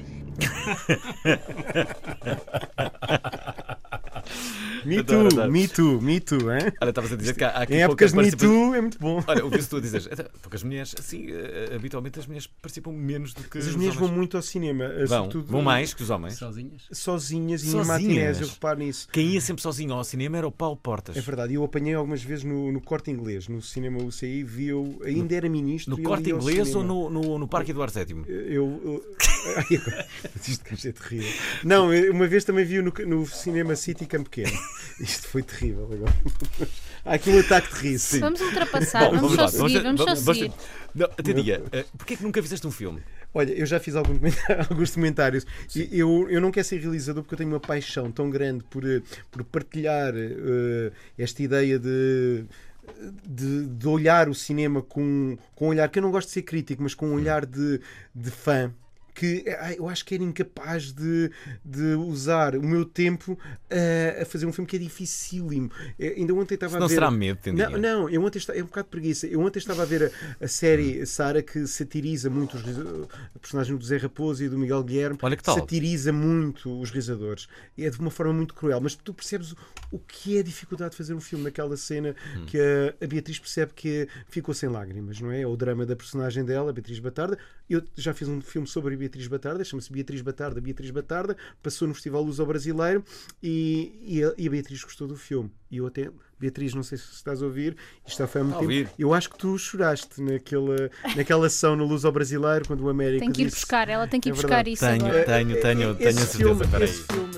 [SPEAKER 5] Me
[SPEAKER 4] Adoro,
[SPEAKER 5] too,
[SPEAKER 4] adoro.
[SPEAKER 5] me too, me too, hein?
[SPEAKER 4] Olha, estavas a dizer que há, há aqui
[SPEAKER 5] Em épocas
[SPEAKER 4] poucas
[SPEAKER 5] de Me
[SPEAKER 4] participa-
[SPEAKER 5] Too é muito bom.
[SPEAKER 4] Olha, ouvi-se tu a dizer, "Então, poucas mulheres, assim, eh, habitualmente as mulheres participam menos do que
[SPEAKER 5] Mas as
[SPEAKER 4] os
[SPEAKER 5] mulheres
[SPEAKER 4] homens.
[SPEAKER 5] vão muito ao cinema. eh,
[SPEAKER 4] Vão,
[SPEAKER 5] sobretudo-
[SPEAKER 4] vão mais que os homens.
[SPEAKER 8] Sozinhas?
[SPEAKER 5] Sozinhas e em
[SPEAKER 4] Sozinhas.
[SPEAKER 5] matinés, eu reparo nisso.
[SPEAKER 4] Quem ia sempre sozinho ao cinema era o Paulo Portas.
[SPEAKER 5] É verdade, eu apanhei algumas vezes no, no Corte Inglês, no cinema U C I, vi eu, ainda era ministro.
[SPEAKER 4] No
[SPEAKER 5] e ele
[SPEAKER 4] Corte
[SPEAKER 5] ia ao
[SPEAKER 4] Inglês ou
[SPEAKER 5] cinema.
[SPEAKER 4] no, no, no Parque Eduardo sétimo?
[SPEAKER 5] Eu, eu- Ai, agora, isto que é terrível. Não, uma vez também vi no, no cinema City Campo Pequeno. Isto foi terrível agora. Há aqui um ataque de riso.
[SPEAKER 6] Vamos ultrapassar, vamos, vamos só seguir, vamos, vamos só seguir.
[SPEAKER 4] Não, até diga, uh, porquê é que nunca fizeste um filme?
[SPEAKER 5] Olha, eu já fiz algum documentário, alguns documentários e eu, eu não quero ser realizador porque eu tenho uma paixão tão grande por, por partilhar uh, esta ideia de, de, de olhar o cinema com, com um olhar, que eu não gosto de ser crítico, mas com um olhar de, de fã. Que eu acho que era incapaz de, de usar o meu tempo a, a fazer um filme que é dificílimo. Eu, ainda ontem estava
[SPEAKER 4] não
[SPEAKER 5] a ver.
[SPEAKER 4] Será medo,
[SPEAKER 5] não, não, eu ontem estava, é um bocado de preguiça. Eu ontem estava a ver a, a série Sara, que satiriza muito os, a personagem do Zé Raposo e do Miguel Guilherme.
[SPEAKER 4] Olha que tal.
[SPEAKER 5] Satiriza muito os realizadores. É de uma forma muito cruel, mas tu percebes o, o que é a dificuldade de fazer um filme naquela cena hum. que a, a Beatriz percebe que ficou sem lágrimas, não é? É o drama da personagem dela, a Beatriz Batarda. Eu já fiz um filme sobre a Beatriz Batarda, chama-se Beatriz Batarda, Beatriz Batarda, passou no Festival Luso-Brasileiro e, e, a, e a Beatriz gostou do filme. E eu até, Beatriz, não sei se estás a ouvir, isto já foi há muito tempo. Eu acho que tu choraste naquela, naquela ação no Luso-Brasileiro, quando o América
[SPEAKER 6] tem que ir
[SPEAKER 5] disse...
[SPEAKER 6] buscar, ela tem que ir
[SPEAKER 5] é
[SPEAKER 6] buscar isso
[SPEAKER 4] tenho,
[SPEAKER 6] agora.
[SPEAKER 4] Tenho, tenho, tenho a certeza.
[SPEAKER 5] Filme,
[SPEAKER 4] Peraí.
[SPEAKER 5] esse filme...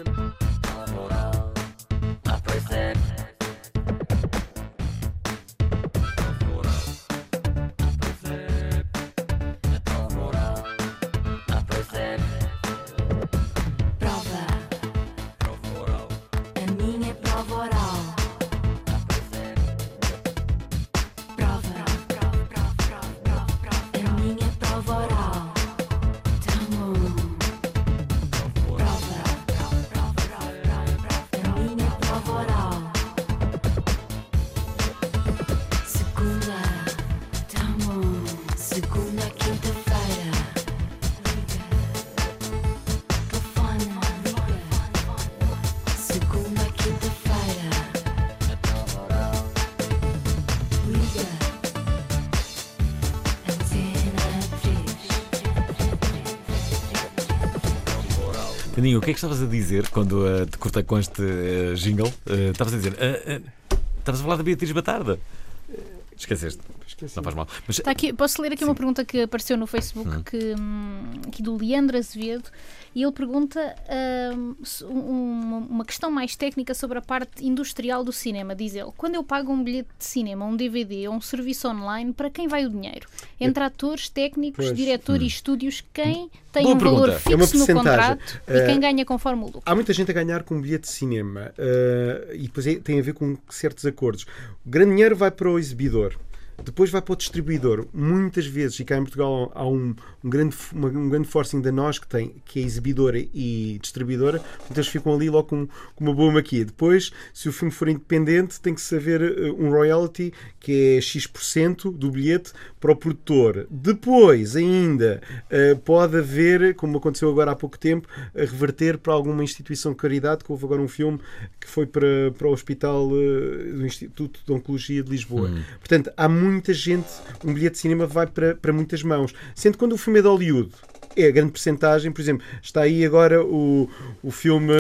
[SPEAKER 4] Aninho, o que é que estavas a dizer quando uh, te cortei com este uh, jingle? Uh, estavas a dizer. Uh, uh, estavas a falar da Beatriz Batarda. Esqueceste. Esqueci. Não faz mal. Mas...
[SPEAKER 6] Está aqui, posso ler aqui
[SPEAKER 4] Sim.
[SPEAKER 6] uma pergunta que apareceu no Facebook hum. que, aqui do Leandro Azevedo, e ele pergunta um, uma, uma questão mais técnica sobre a parte industrial do cinema. Diz ele: quando eu pago um bilhete de cinema, um D V D ou um serviço online, para quem vai o dinheiro? Entre atores, técnicos,
[SPEAKER 5] pois.
[SPEAKER 6] diretor
[SPEAKER 5] hum.
[SPEAKER 6] e estúdios, quem tem
[SPEAKER 4] Boa
[SPEAKER 6] um
[SPEAKER 4] pergunta.
[SPEAKER 6] valor
[SPEAKER 5] É uma
[SPEAKER 6] fixo no
[SPEAKER 5] percentagem.
[SPEAKER 6] contrato
[SPEAKER 5] Uh,
[SPEAKER 6] e quem ganha conforme o lucro?
[SPEAKER 5] Há muita gente a ganhar com um bilhete de cinema uh, e depois é, tem a ver com certos acordos. O grande dinheiro vai para o exibidor. Depois vai para o distribuidor. Muitas vezes, e cá em Portugal há um, um, grande, uma, um grande forcing da nós que tem, que é exibidora e distribuidora, então eles ficam ali logo com, com uma boa maquia. Depois, se o filme for independente, tem que se haver um royalty, que é X por cento do bilhete para o produtor. Depois, ainda, uh, pode haver, como aconteceu agora há pouco tempo, a reverter para alguma instituição de caridade, que houve agora um filme que foi para, para o Hospital uh, do Instituto de Oncologia de Lisboa. Hum. Portanto, há muita gente, um bilhete de cinema vai para, para muitas mãos. Sendo que quando o filme é de Hollywood, é a grande percentagem. Por exemplo, está aí agora o, o filme,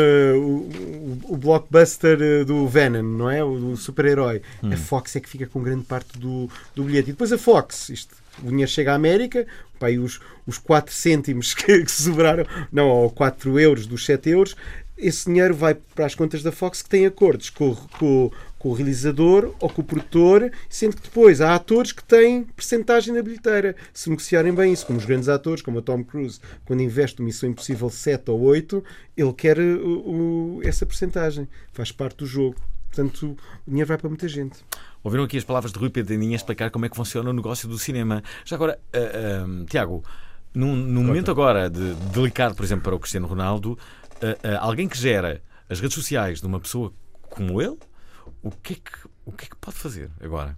[SPEAKER 5] o, o blockbuster do Venom, não é? O do super-herói. Hum. A Fox é que fica com grande parte do, do bilhete. E depois a Fox, isto, o dinheiro chega à América, pá, e os, os quatro cêntimos que, que sobraram, não, ou quatro euros dos sete euros, esse dinheiro vai para as contas da Fox, que tem acordos com, com, com o realizador ou com o produtor, sendo que depois há atores que têm percentagem na bilheteira, se negociarem bem isso, como os grandes atores, como o Tom Cruise, quando investe no Missão Impossível sete ou oito, ele quer o, o, essa percentagem, faz parte do jogo. Portanto, o dinheiro vai para muita gente.
[SPEAKER 4] Ouviram aqui as palavras de Rui Pedro Aninha explicar como é que funciona o negócio do cinema. Já agora, uh, uh, Tiago, num, num momento agora de, de delicado, por exemplo, para o Cristiano Ronaldo, Uh, uh, alguém que gera as redes sociais de uma pessoa como ele, o que é que, o que, é que pode fazer agora?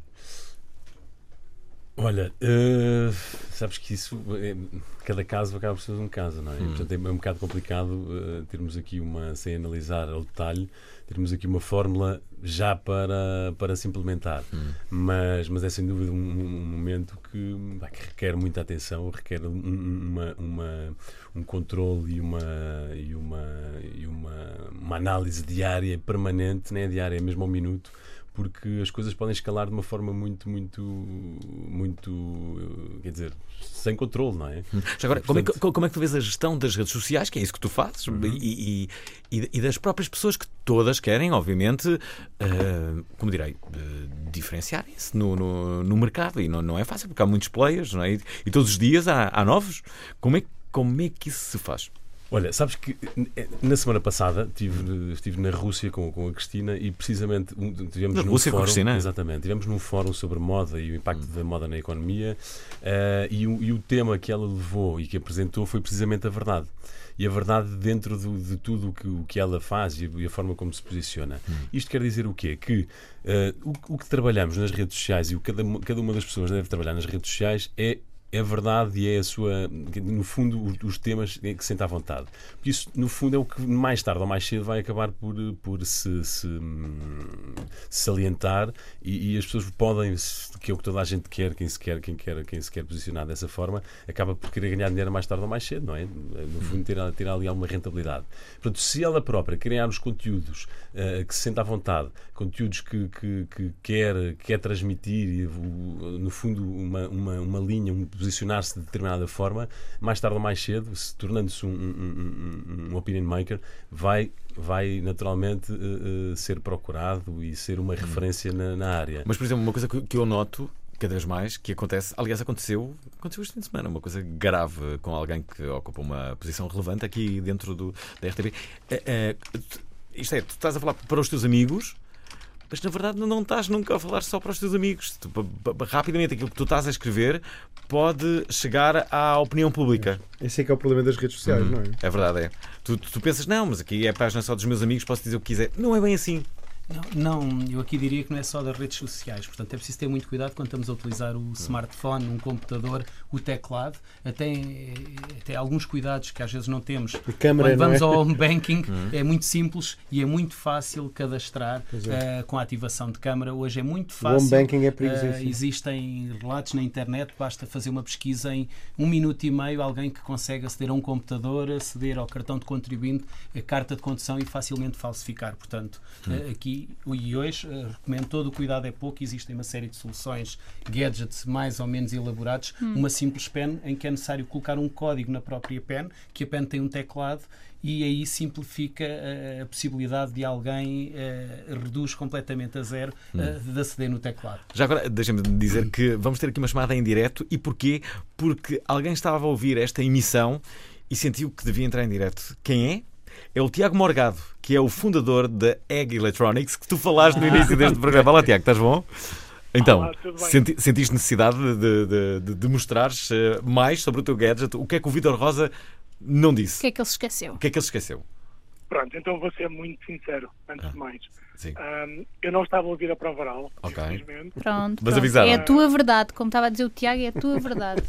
[SPEAKER 7] Olha, uh, sabes que isso, é, cada caso acaba por ser um caso, não é? Hum. E, portanto, é um bocado complicado uh, termos aqui uma, sem analisar ao detalhe, termos aqui uma fórmula já para, para se implementar. Hum. Mas, mas é sem dúvida um, um momento que, que requer muita atenção, requer uma, uma, um controle e, uma, e, uma, e uma, uma análise diária, permanente, não é diária, mesmo ao minuto, porque as coisas podem escalar de uma forma muito, muito, muito, quer dizer, sem controle, não é?
[SPEAKER 4] Já agora, como,
[SPEAKER 7] Portanto,
[SPEAKER 4] é que, como é que tu vês a gestão das redes sociais, que é isso que tu fazes,
[SPEAKER 7] Uhum.
[SPEAKER 4] e, e, e das próprias pessoas que todas querem, obviamente, uh, como direi, uh, diferenciarem-se no, no, no mercado, e não, não é fácil, porque há muitos players, não é? E, e todos os dias há, há novos. Como é, como é que isso se faz?
[SPEAKER 7] Olha, sabes que na semana passada estive, estive na Rússia com, com a Cristina e precisamente um, tivemos
[SPEAKER 4] Na
[SPEAKER 7] num
[SPEAKER 4] Rússia com a
[SPEAKER 7] fórum,
[SPEAKER 4] Cristina?
[SPEAKER 7] exatamente, tivemos num fórum sobre moda e o impacto da moda na economia, uh, e, o, e o tema que ela levou e que apresentou foi precisamente a verdade. E a verdade dentro do, de tudo o que, o que ela faz e a, e a forma como se posiciona. Hum. Isto quer dizer o quê? Que uh, o, o que trabalhamos nas redes sociais e o que cada, cada uma das pessoas deve trabalhar nas redes sociais é é verdade e é a sua, no fundo, os, os temas que se sente à vontade. Porque isso, no fundo, é o que mais tarde ou mais cedo vai acabar por, por se, se salientar e, e as pessoas podem, que é o que toda a gente quer, quem se quer, quem quer, quem se quer posicionar dessa forma, acaba por querer ganhar dinheiro mais tarde ou mais cedo, não é? No fundo, ter, ter ali alguma rentabilidade. Portanto, se ela própria criar os conteúdos uh, que se sente à vontade, conteúdos que, que, que quer, quer transmitir e, no fundo, uma, uma, uma linha, um posicionar-se de determinada forma, mais tarde ou mais cedo, se tornando-se um, um, um, um opinion maker, vai, vai naturalmente uh, uh, ser procurado e ser uma referência na, na área.
[SPEAKER 4] Mas, por exemplo, uma coisa que, que eu noto cada vez mais, que acontece, aliás, aconteceu, aconteceu este fim de semana, uma coisa grave com alguém que ocupa uma posição relevante aqui dentro do, da R T P. É, é, isto é, tu estás a falar para os teus amigos, mas na verdade não estás nunca a falar só para os teus amigos. Tu, rapidamente aquilo que tu estás a escrever pode chegar à opinião pública.
[SPEAKER 5] Esse é que é o problema das redes sociais,
[SPEAKER 4] uhum.
[SPEAKER 5] não é?
[SPEAKER 4] É verdade, é. Tu, tu, tu pensas, não, mas aqui é a página só dos meus amigos, posso dizer o que quiser. Não é bem assim.
[SPEAKER 8] Não, não, eu aqui diria que não é só das redes sociais, portanto é preciso ter muito cuidado quando estamos a utilizar o smartphone, um computador, o teclado, até, até alguns cuidados que às vezes não temos.
[SPEAKER 5] Câmara,
[SPEAKER 8] quando vamos
[SPEAKER 5] não é?
[SPEAKER 8] ao home banking é muito simples e é muito fácil cadastrar
[SPEAKER 5] é.
[SPEAKER 8] uh, com a ativação de câmara. Hoje é muito
[SPEAKER 5] O
[SPEAKER 8] fácil.
[SPEAKER 5] home banking é perigoso.
[SPEAKER 8] Uh, existem relatos na internet, basta fazer uma pesquisa em um minuto e meio, alguém que consegue aceder a um computador, aceder ao cartão de contribuinte, a carta de condução e facilmente falsificar. Portanto, uh, aqui e hoje uh, recomendo todo o cuidado é pouco. Existem uma série de soluções, gadgets mais ou menos elaborados,
[SPEAKER 6] Hum.
[SPEAKER 8] uma simples pen em que é necessário colocar um código na própria pen, que a pen tem um teclado e aí simplifica uh, a possibilidade de alguém uh, reduz completamente a zero uh,
[SPEAKER 4] Hum.
[SPEAKER 8] de aceder no teclado.
[SPEAKER 4] Já agora, deixa-me dizer que vamos ter aqui uma chamada em direto. E porquê? Porque alguém estava a ouvir esta emissão e sentiu que devia entrar em direto. Quem é? É o Tiago Morgado, que é o fundador da Egg Electronics, que tu falaste no início deste programa. Olá, Tiago, estás bom? Então,
[SPEAKER 1] Olá, tudo bem?
[SPEAKER 4] senti, sentiste necessidade de, de, de, de mostrares uh, mais sobre o teu gadget? O que é que o Vítor Rosa não disse?
[SPEAKER 6] O que é que ele se esqueceu?
[SPEAKER 4] O que é que ele se esqueceu?
[SPEAKER 1] Pronto, então vou ser muito sincero, antes
[SPEAKER 4] Ah,
[SPEAKER 1] de mais.
[SPEAKER 4] sim.
[SPEAKER 1] Um, eu não estava a ouvir a prova oral,
[SPEAKER 4] Ok.
[SPEAKER 1] infelizmente.
[SPEAKER 6] Pronto,
[SPEAKER 4] Mas
[SPEAKER 6] pronto.
[SPEAKER 4] avisaram.
[SPEAKER 6] É a tua verdade, como estava a dizer o Tiago, é a tua verdade.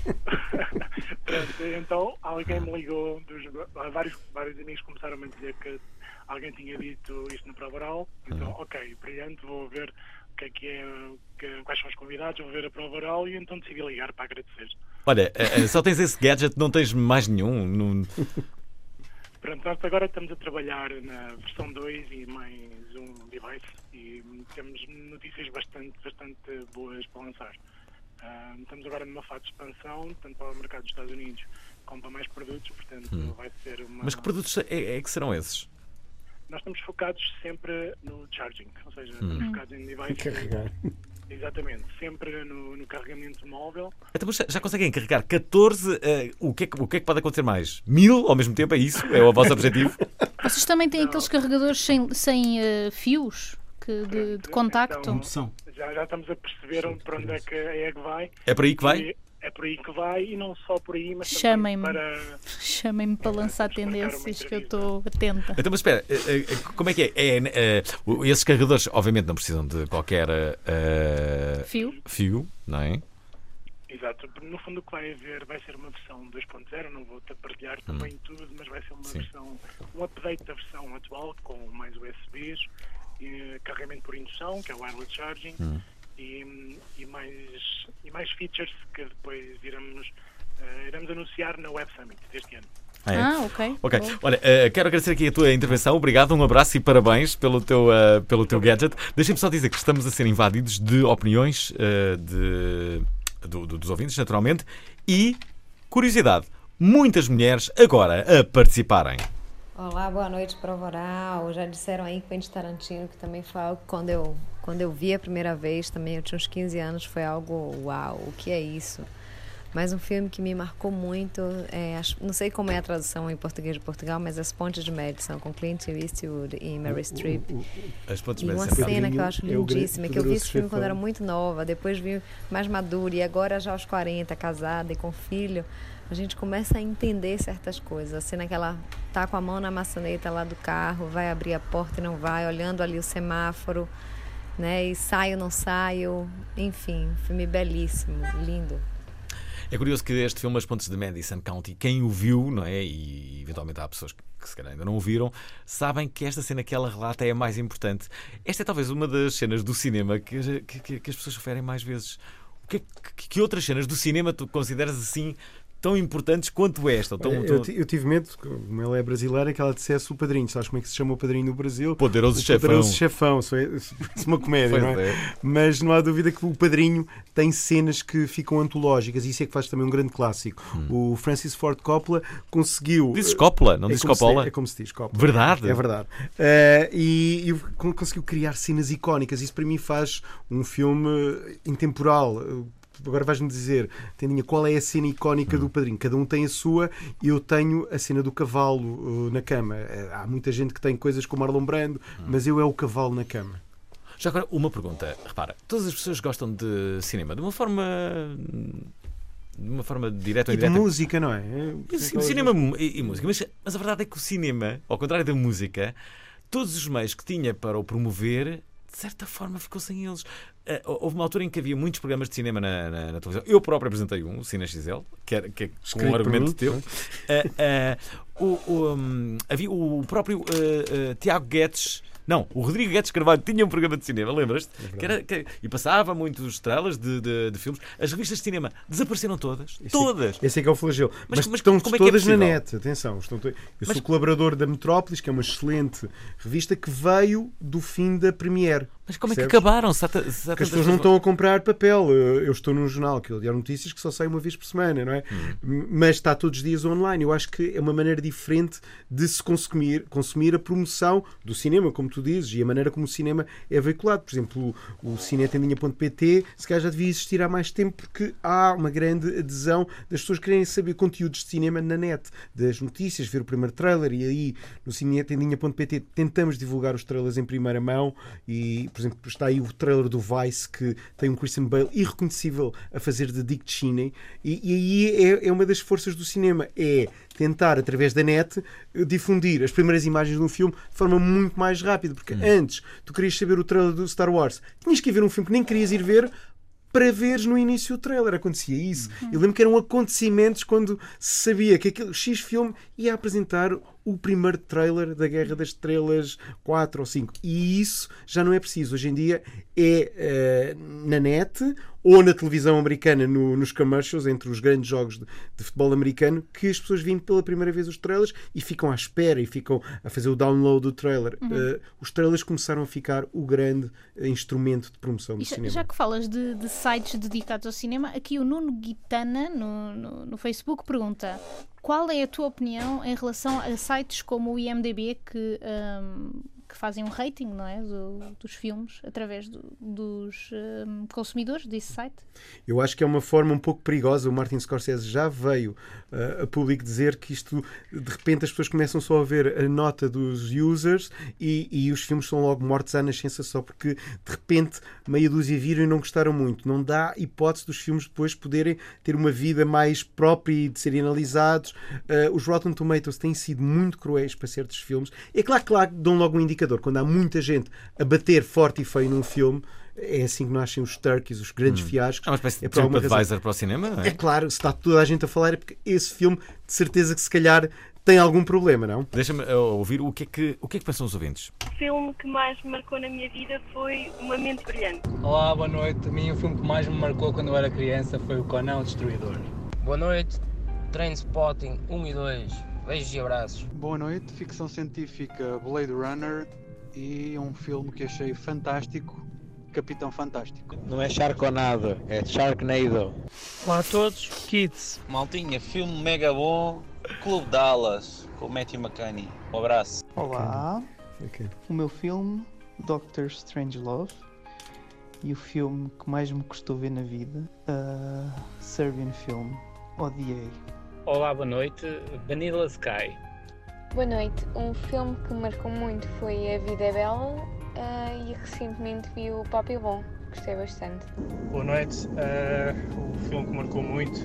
[SPEAKER 1] Pronto, então alguém me ligou, dos, vários, vários amigos começaram a dizer que alguém tinha dito isto na prova oral. Então, ok, brilhante, vou ver o que é que é, que, quais são os convidados, vou ver a prova oral e então decidi ligar para agradecer.
[SPEAKER 4] Olha, uh, uh, só tens esse gadget, não tens mais nenhum? Não...
[SPEAKER 1] Pronto, nós agora estamos a trabalhar na versão dois e mais um device e temos notícias bastante, bastante boas para lançar. Uh, estamos agora numa fase de expansão, tanto para o mercado dos Estados Unidos como para mais produtos, portanto
[SPEAKER 4] Hum.
[SPEAKER 1] vai ser uma...
[SPEAKER 4] Mas que produtos é, é que serão esses?
[SPEAKER 1] Nós estamos focados sempre no charging, ou seja,
[SPEAKER 4] Hum.
[SPEAKER 1] estamos focados em devices.
[SPEAKER 5] Carregar.
[SPEAKER 1] Exatamente, sempre no, no carregamento móvel.
[SPEAKER 4] Então, mas já conseguem carregar catorze? Uh, o, que é que, o que é que pode acontecer mais? Mil ao mesmo tempo? É isso? É o vosso objetivo?
[SPEAKER 6] Vocês também têm aqueles carregadores sem, sem uh, fios que, de, de contacto?
[SPEAKER 1] Então, já, já estamos a perceber onde, para onde é que a egg vai.
[SPEAKER 4] É por aí que vai?
[SPEAKER 1] E é por aí que vai e não só por aí, mas
[SPEAKER 6] Chamem-me
[SPEAKER 1] também para...
[SPEAKER 6] Chamem-me para lançar tendências que eu estou atenta.
[SPEAKER 4] Então, mas espera, uh, uh, como é que é? é uh, esses carregadores, obviamente, não precisam de qualquer uh,
[SPEAKER 6] Fio.
[SPEAKER 4] fio, não é?
[SPEAKER 1] Exato, no fundo o que vai haver vai ser uma versão dois ponto zero, não vou te partilhar também tudo, mas vai ser uma
[SPEAKER 4] Sim.
[SPEAKER 1] versão, um update da versão atual com mais U S Bs, e carregamento por indução, que é o wireless charging,
[SPEAKER 4] Hum.
[SPEAKER 1] e, e, mais, e mais features que depois iremos, uh, iremos anunciar na Web Summit deste ano.
[SPEAKER 4] Ah, é?
[SPEAKER 6] Ah, ok.
[SPEAKER 4] Ok.
[SPEAKER 6] Boa.
[SPEAKER 4] Olha, uh, quero agradecer aqui a tua intervenção. Obrigado, um abraço e parabéns pelo teu, uh, pelo teu gadget. Deixem-me só dizer que estamos a ser invadidos de opiniões uh, de, do, do, dos ouvintes, naturalmente, e, curiosidade, muitas mulheres agora a participarem.
[SPEAKER 2] Olá, boa noite, Prova Oral. Já disseram aí que Quentin Tarantino, que também foi algo que quando eu, quando eu vi a primeira vez, também eu tinha uns quinze anos, foi algo, uau, o que é isso? Mas um filme que me marcou muito, é, acho, não sei como é a tradução em português de Portugal, mas As Pontes de Madison, com Clint Eastwood e Meryl Streep.
[SPEAKER 4] As Pontes
[SPEAKER 2] E
[SPEAKER 4] de
[SPEAKER 2] uma
[SPEAKER 4] Madison.
[SPEAKER 2] cena que eu acho
[SPEAKER 5] É o grande
[SPEAKER 2] lindíssima, que eu vi esse filme
[SPEAKER 5] chefão.
[SPEAKER 2] quando era muito nova, depois vi mais madura, e agora já aos quarenta, casada e com filho, a gente começa a entender certas coisas. A cena que ela tá com a mão na maçaneta lá do carro, vai abrir a porta e não vai, olhando ali o semáforo, né? E saio, não saio, enfim, filme belíssimo, lindo.
[SPEAKER 4] É curioso que este filme, As Pontes de Madison County, quem o viu, não é? E eventualmente há pessoas que se calhar ainda não o viram, sabem que esta cena que ela relata é a mais importante. Esta é talvez uma das cenas do cinema que, que, que as pessoas referem mais vezes. O que, que, que outras cenas do cinema tu consideras assim tão importantes quanto esta? Tão,
[SPEAKER 5] Olha,
[SPEAKER 4] tão...
[SPEAKER 5] eu, ti- eu tive medo, como ela é brasileira, que ela dissesse o Padrinho. Sabes como é que se chama o Padrinho no Brasil?
[SPEAKER 4] Poderoso
[SPEAKER 5] o
[SPEAKER 4] Chefão.
[SPEAKER 5] Poderoso Chefão. Isso é, isso é uma comédia,
[SPEAKER 4] Pois
[SPEAKER 5] não é?
[SPEAKER 4] é.
[SPEAKER 5] Mas não há dúvida que o Padrinho tem cenas que ficam antológicas e isso é que faz também um grande clássico.
[SPEAKER 4] Hum.
[SPEAKER 5] O Francis Ford Coppola conseguiu...
[SPEAKER 4] Dizes Coppola, não
[SPEAKER 5] é
[SPEAKER 4] dizes
[SPEAKER 5] como se-
[SPEAKER 4] Coppola?
[SPEAKER 5] É como se diz Coppola.
[SPEAKER 4] Verdade?
[SPEAKER 5] É verdade. Eh, e, e con- conseguiu criar cenas icónicas. Isso para mim faz um filme intemporal. Agora vais-me dizer, Tendinha, qual é a cena icónica do Padrinho? Cada um tem a sua. Eu tenho a cena do cavalo uh, na cama. Uh, há muita gente que tem coisas como Marlon Brando, mas eu é o cavalo na cama.
[SPEAKER 4] Já agora, uma pergunta. Repara, todas as pessoas gostam de cinema de uma forma... de uma forma direta ou
[SPEAKER 5] E de
[SPEAKER 4] indireta.
[SPEAKER 5] música, não é?
[SPEAKER 4] E, sim, cinema e, e música. Mas, mas a verdade é que o cinema, ao contrário da música, todos os meios que tinha para o promover, de certa forma ficou sem eles. Uh, houve uma altura em que havia muitos programas de cinema na, na, na televisão. Eu próprio apresentei um, o Cine X L, que, era, que é com
[SPEAKER 5] Escrito
[SPEAKER 4] um
[SPEAKER 5] por
[SPEAKER 4] argumento
[SPEAKER 5] mim,
[SPEAKER 4] teu. Uh, uh, o, o, um, havia o próprio uh, uh, Tiago Guedes. Não, o Rodrigo Guedes Carvalho tinha um programa de cinema, lembras-te?
[SPEAKER 5] É
[SPEAKER 4] que era, que, e passava muitos trailers de, de, de filmes. As revistas de cinema desapareceram todas.
[SPEAKER 5] Esse é-
[SPEAKER 4] todas.
[SPEAKER 5] Esse é que é o flagelo.
[SPEAKER 4] Mas-
[SPEAKER 5] Mas,
[SPEAKER 4] mas
[SPEAKER 5] estão
[SPEAKER 4] como é que é
[SPEAKER 5] todas na
[SPEAKER 4] possível?
[SPEAKER 5] net. Atenção. Estão to... Eu
[SPEAKER 4] Mas-
[SPEAKER 5] sou colaborador da Metrópolis, que é uma excelente revista que veio do fim da Premiere.
[SPEAKER 4] Mas como é que
[SPEAKER 5] Percebes?
[SPEAKER 4] acabaram? Se há ta- se há
[SPEAKER 5] Que as
[SPEAKER 4] tantas
[SPEAKER 5] pessoas não
[SPEAKER 4] pessoas-
[SPEAKER 5] estão a comprar papel. Eu estou num jornal, que é o Diário Notícias, que só sai uma vez por semana, não é?
[SPEAKER 4] Hum.
[SPEAKER 5] Mas está todos os dias online. Eu acho que é uma maneira diferente de se consumir, consumir a promoção do cinema, como tu dizes, e a maneira como o cinema é veiculado. Por exemplo, o, o cinetendinha ponto pt se calhar já devia existir há mais tempo, porque há uma grande adesão das pessoas que querem saber conteúdos de cinema na net, das notícias, ver o primeiro trailer, e aí no cinetendinha ponto pt tentamos divulgar os trailers em primeira mão. E, por exemplo, está aí o trailer do Vice, que tem um Christian Bale irreconhecível a fazer de Dick Cheney, e, e aí é, é uma das forças do cinema, é tentar, através da net, difundir as primeiras imagens de um filme de forma muito mais rápida, porque antes tu querias saber o trailer do Star Wars, tinhas que ir ver um filme que nem querias ir ver para veres no início o trailer. Acontecia isso. Eu lembro que eram acontecimentos quando se sabia que aquele X filme ia apresentar o primeiro trailer da Guerra das Estrelas quatro ou cinco. E isso já não é preciso. Hoje em dia é uh, na net ou na televisão americana, no, nos commercials, entre os grandes jogos de, de futebol americano, que as pessoas veem pela primeira vez os trailers e ficam à espera e ficam a fazer o download do trailer.
[SPEAKER 6] Uhum.
[SPEAKER 5] Uh, os trailers começaram a ficar o grande uh, instrumento de promoção do
[SPEAKER 6] E já,
[SPEAKER 5] cinema.
[SPEAKER 6] já que falas de, de sites dedicados ao cinema, aqui o Nuno Guitana no, no, no Facebook pergunta: qual é a tua opinião em relação a sites como o I M D B que, um, que fazem um rating, não é, do, dos filmes através do, dos um, consumidores desse site?
[SPEAKER 5] Eu acho que é uma forma um pouco perigosa. O Martin Scorsese já veio uh, a público dizer que isto, de repente, as pessoas começam só a ver a nota dos users e, e os filmes são logo mortos à nascença só porque, de repente, meia dúzia viram e não gostaram muito. Não dá hipótese dos filmes depois poderem ter uma vida mais própria e de serem analisados. Uh, os Rotten Tomatoes têm sido muito cruéis para certos filmes. É claro que lá dão logo um indicador. Quando há muita gente a bater forte e feio num filme, é assim que nascem os turkeys, os grandes
[SPEAKER 4] Hum.
[SPEAKER 5] fiascos.
[SPEAKER 4] É uma espécie de
[SPEAKER 5] é por alguma
[SPEAKER 4] TripAdvisor
[SPEAKER 5] razão.
[SPEAKER 4] para o cinema, não é?
[SPEAKER 5] É claro, se está toda a gente a falar é porque esse filme, de certeza que se calhar tem algum problema, não?
[SPEAKER 4] Deixa-me uh, ouvir o que, é que, o que é que pensam os ouvintes.
[SPEAKER 3] O filme que mais me marcou na minha vida foi Uma Mente Brilhante.
[SPEAKER 9] Olá, boa noite. A mim o filme que mais me marcou quando eu era criança foi o Conan o Destruidor.
[SPEAKER 10] Boa noite. Trainspotting um e dois Beijos e abraços.
[SPEAKER 18] Boa noite, ficção científica Blade Runner e um filme que achei fantástico, Capitão Fantástico.
[SPEAKER 11] Não é Sharknado, é Sharknado.
[SPEAKER 12] Olá a todos, Kids.
[SPEAKER 13] Maltinha, filme mega bom, Clube Dallas, com o Matthew McConaughey. Um abraço.
[SPEAKER 25] Olá, okay. O meu filme, Doctor Strangelove, e o filme que mais me custou ver na vida, uh, Serbian Film, odiei.
[SPEAKER 12] Olá, boa noite, Vanilla Sky.
[SPEAKER 26] Boa noite, um filme que me marcou muito foi A Vida é Bela uh, e recentemente vi o Papi Bom, gostei bastante.
[SPEAKER 27] Boa noite, uh, o filme que marcou muito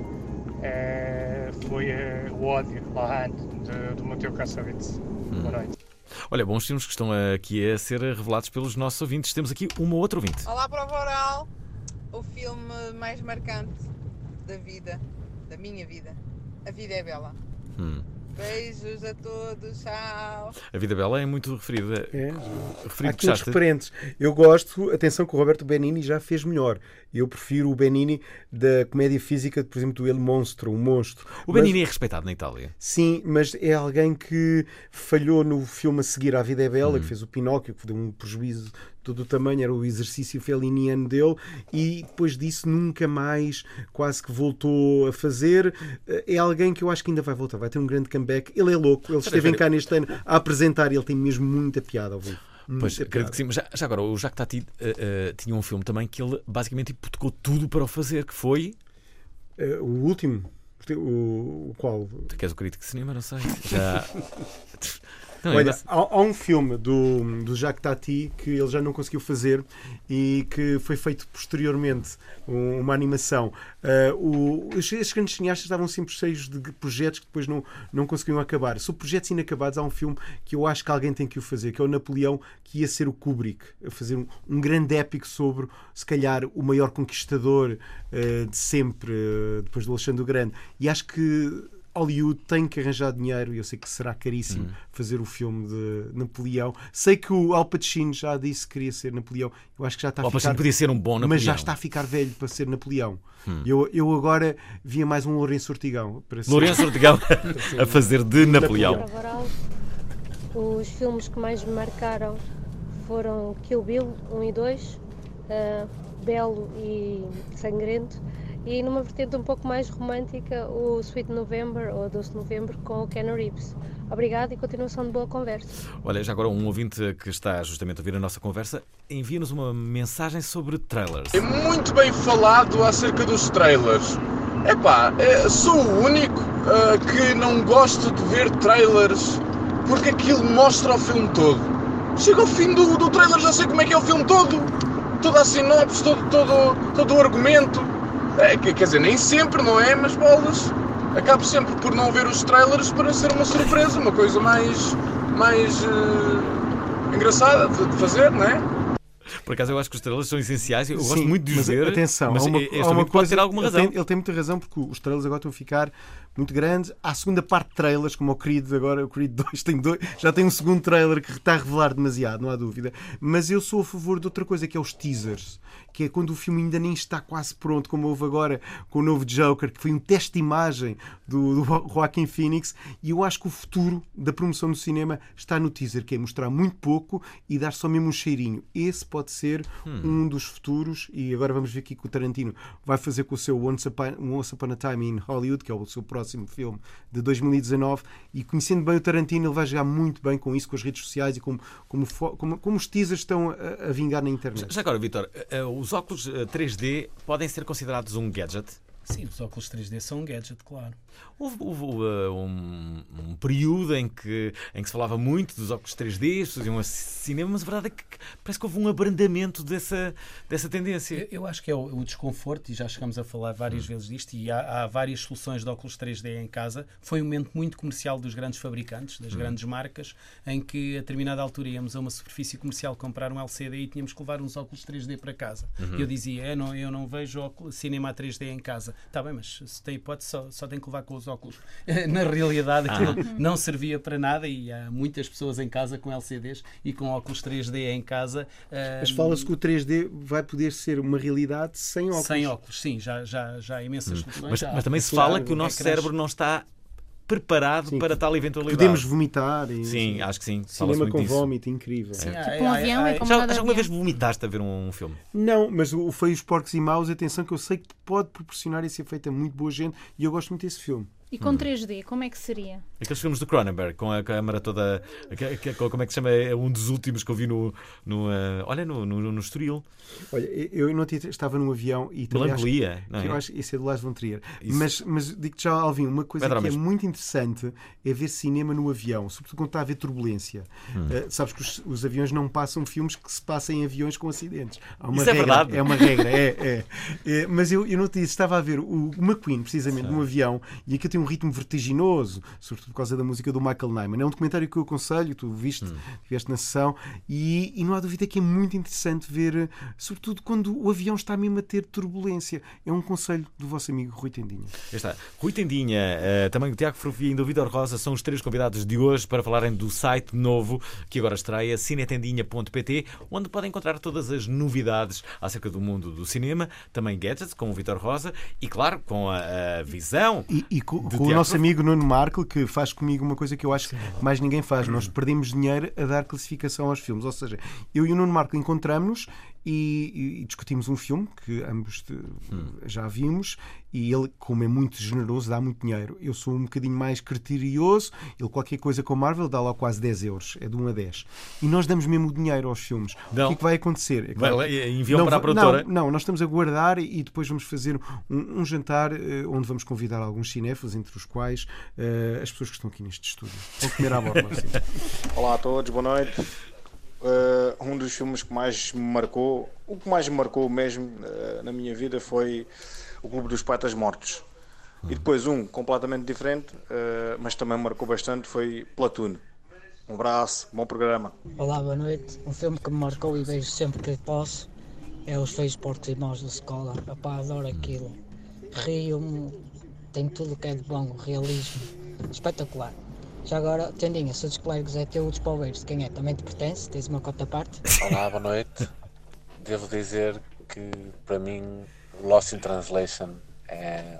[SPEAKER 27] uh, foi uh, O Ódio, La Hand, de, do Mateo Kassovitz. Hum. Boa noite.
[SPEAKER 4] Olha, bons filmes que estão aqui a ser revelados pelos nossos ouvintes. Temos aqui uma outra ouvinte.
[SPEAKER 28] Olá, Prova Oral. O filme mais marcante da vida, da minha vida. A Vida é Bela. Hum. Beijos a todos, tchau.
[SPEAKER 4] A Vida Bela é muito referida.
[SPEAKER 5] É.
[SPEAKER 4] Referido
[SPEAKER 5] Há aqui uns referentes. Eu gosto, atenção que o Roberto Benigni já fez melhor. Eu prefiro o Benigni da comédia física, por exemplo, do El Monstro, o Monstro.
[SPEAKER 4] O Benigni mas, é respeitado na Itália.
[SPEAKER 5] Sim, mas é alguém que falhou no filme a seguir à Vida é Bela, hum. que fez o Pinóquio, que deu um prejuízo todo o tamanho, era o exercício feliniano dele, e depois disso nunca mais quase que voltou a fazer. É alguém que eu acho que ainda vai voltar, vai ter um grande comeback. Ele é louco, ele esteve cá neste ano a apresentar e ele tem mesmo muita piada ao vivo.
[SPEAKER 4] Pois, acredito que sim, mas já, já agora, o Jacques Tati uh, uh, tinha um filme também que ele basicamente hipotecou tudo para o fazer, que foi...
[SPEAKER 5] Uh, o último? O, o qual?
[SPEAKER 4] Tu queres o crítico de cinema? Não sei. Já... Não,
[SPEAKER 5] Olha, há, há um filme do, do Jacques Tati que ele já não conseguiu fazer e que foi feito posteriormente, um, uma animação. Uh, o, estes grandes cineastas estavam sempre cheios de projetos que depois não, não conseguiam acabar. Sobre projetos inacabados, há um filme que eu acho que alguém tem que o fazer, que é o Napoleão, que ia ser o Kubrick, a fazer um, um grande épico sobre, se calhar, o maior conquistador uh, de sempre, uh, depois do Alexandre o Grande. E acho que Hollywood tem que arranjar dinheiro, e eu sei que será caríssimo hum. fazer o filme de Napoleão. Sei que o Al Pacino já disse que queria ser Napoleão. Eu acho que já está
[SPEAKER 4] o
[SPEAKER 5] a ficar...
[SPEAKER 4] podia ser um bom Napoleão.
[SPEAKER 5] Mas já está a ficar velho para ser Napoleão. Hum. Eu, eu agora via mais um Lourenço Ortigão. Para ser...
[SPEAKER 4] Lourenço Ortigão a fazer de Napoleão.
[SPEAKER 29] Napoleão. Os filmes que mais me marcaram foram Kill Bill um e dois, uh, Belo e Sangrento. E numa vertente um pouco mais romântica, o Sweet November, ou Doce Novembro, com o Keanu Reeves. Obrigado e continuação de boa conversa.
[SPEAKER 4] Olha, já agora um ouvinte que está justamente a ouvir a nossa conversa envia-nos uma mensagem sobre trailers.
[SPEAKER 30] É muito bem falado acerca dos trailers. Epá, é, sou o único uh, que não gosto de ver trailers porque aquilo mostra o filme todo. Chega ao fim do, do trailer, já sei como é que é o filme todo. Toda a sinopse, todo, todo, todo o argumento. É, quer dizer, nem sempre, não é? Mas bolas, acabo sempre por não ver os trailers para ser uma surpresa, uma coisa mais, mais uh, engraçada de, de fazer, não é?
[SPEAKER 4] Por acaso eu acho que os trailers são essenciais, eu
[SPEAKER 5] Sim,
[SPEAKER 4] gosto muito de os ver,
[SPEAKER 5] atenção,
[SPEAKER 4] mas
[SPEAKER 5] há uma,
[SPEAKER 4] este
[SPEAKER 5] há uma
[SPEAKER 4] pode
[SPEAKER 5] coisa,
[SPEAKER 4] ter alguma razão.
[SPEAKER 5] Ele tem, ele tem muita razão, porque os trailers agora estão a ficar muito grandes. Há a segunda parte de trailers, como o Creed agora, o Creed dois tem dois, já tem um segundo trailer que está a revelar demasiado, não há dúvida. Mas eu sou a favor de outra coisa, que é os teasers, que é quando o filme ainda nem está quase pronto, como houve agora com o novo Joker, que foi um teste de imagem do, do Joaquin Phoenix, e eu acho que o futuro da promoção do cinema está no teaser, que é mostrar muito pouco e dar só mesmo um cheirinho. Esse pode ser hum. um dos futuros, e agora vamos ver aqui que o Tarantino vai fazer com o seu Once Upon, Once Upon a Time in Hollywood, que é o seu próximo filme de dois mil e dezanove, e conhecendo bem o Tarantino, ele vai jogar muito bem com isso, com as redes sociais e como, como, como, como os teasers estão a, a vingar na internet.
[SPEAKER 4] Já agora, Vítor, os óculos três D podem ser considerados um gadget?
[SPEAKER 8] Sim, os óculos três D são um gadget, claro.
[SPEAKER 4] Houve, houve uh, um, um período em que, em que se falava muito dos óculos três D, faziam cinema, mas a verdade é que parece que houve um abrandamento dessa, dessa tendência.
[SPEAKER 8] Eu, eu acho que é o, o desconforto, e já chegamos a falar várias hum. vezes disto, e há, há várias soluções de óculos três D em casa. Foi um momento muito comercial dos grandes fabricantes, das hum. grandes marcas, em que a determinada altura íamos a uma superfície comercial comprar um L C D e tínhamos que levar uns óculos três D para casa. Uhum. E eu dizia, é, não, eu não vejo óculos, cinema três D em casa. Está bem, mas se tem hipótese, só, só tem que levar com os óculos. Na realidade, aquilo ah. não servia para nada, e há muitas pessoas em casa com L C Ds e com óculos três D em casa.
[SPEAKER 5] Mas um, fala-se que o três D vai poder ser uma realidade sem óculos.
[SPEAKER 8] Sem óculos, sim, já, já, já há imensas
[SPEAKER 4] hum.
[SPEAKER 8] soluções.
[SPEAKER 4] Mas,
[SPEAKER 8] já,
[SPEAKER 4] mas também se fala que o nosso ecrãs... cérebro não está preparado
[SPEAKER 5] Sim,
[SPEAKER 4] para tal eventualidade.
[SPEAKER 5] Podemos vomitar. E,
[SPEAKER 4] sim, acho que sim.
[SPEAKER 5] Cinema com vómito, incrível.
[SPEAKER 6] Sim, é. Tipo um é, avião é, é como
[SPEAKER 4] já,
[SPEAKER 6] nada
[SPEAKER 4] já alguma
[SPEAKER 6] avião.
[SPEAKER 4] vez vomitaste a ver um filme?
[SPEAKER 5] Não, mas o Feios, Porcos e Maus, atenção que eu sei que pode proporcionar esse efeito a muito boa gente e eu gosto muito desse filme.
[SPEAKER 6] E com hum. três D, como é que seria?
[SPEAKER 4] Aqueles filmes do Cronenberg, com a câmara toda. Como é que se chama? É um dos últimos que eu vi no. no uh, olha, no, no, no Estoril.
[SPEAKER 5] Olha, eu não estava num avião e também.
[SPEAKER 4] Melancolia,
[SPEAKER 5] acho,
[SPEAKER 4] não é?
[SPEAKER 5] Eu acho que esse é do Lars von Trier. Mas, mas digo-te já, Alvin, uma coisa Pedro, que mesmo. é muito interessante é ver cinema no avião, sobretudo quando está a haver turbulência. Hum. Uh, sabes que os, os aviões não passam filmes que se passam em aviões com acidentes. Há uma
[SPEAKER 4] Isso
[SPEAKER 5] regra,
[SPEAKER 4] é verdade.
[SPEAKER 5] É uma regra, é. é, é mas eu, eu não te disse, estava a ver o McQueen, precisamente, num avião, e aquilo tem um ritmo vertiginoso, sobretudo por causa da música do Michael Nyman. É um documentário que eu aconselho, tu viste, hum. viste na sessão, e, e não há dúvida que é muito interessante ver, sobretudo quando o avião está mesmo a ter turbulência. É um conselho do vosso amigo Rui Tendinha.
[SPEAKER 4] Está. Rui Tendinha, uh, também o Tiago Frufia e o Vítor Rosa são os três convidados de hoje para falarem do site novo que agora estreia, cinetendinha ponto pt, onde podem encontrar todas as novidades acerca do mundo do cinema, também gadgets com o Vítor Rosa e, claro, com a, a visão.
[SPEAKER 5] E, e com, com o nosso amigo Nuno Marco, que faz comigo uma coisa que eu acho que mais ninguém faz. Nós perdemos dinheiro a dar classificação aos filmes. Ou seja, eu e o Nuno Marco encontramos e, e discutimos um filme que ambos de, hum. já vimos, e ele, como é muito generoso, dá muito dinheiro. Eu sou um bocadinho mais criterioso, ele qualquer coisa com Marvel dá lá quase dez euros, é de um a dez. E nós damos mesmo o dinheiro aos filmes. Não. O que é que vai acontecer? É que
[SPEAKER 4] vai, vai, enviam para a produtora?
[SPEAKER 5] Não, não, nós estamos a guardar e depois vamos fazer um, um jantar uh, onde vamos convidar alguns cinéfilos, entre os quais uh, as pessoas que estão aqui neste estúdio. Vão comer à borda. Assim.
[SPEAKER 10] Olá a todos, boa noite. Uh, um dos filmes que mais me marcou, o que mais me marcou mesmo uh, na minha vida foi O Clube dos Poetas Mortos. Hum. E depois um completamente diferente, uh, mas também me marcou bastante, foi Platoon. Um abraço, bom programa.
[SPEAKER 14] Olá, boa noite. Um filme que me marcou e vejo sempre que posso é Os Feios, Porcos e Maus da Escola. Epá, adoro aquilo. Rio-me, tem tudo o que é de bom, realismo, espetacular. Já agora, Tendinha, se os colegas é teu, os Palmeiras, quem é? Também te pertence? Tens uma cota à parte?
[SPEAKER 15] Olá, boa noite. Devo dizer que, para mim, Lost in Translation é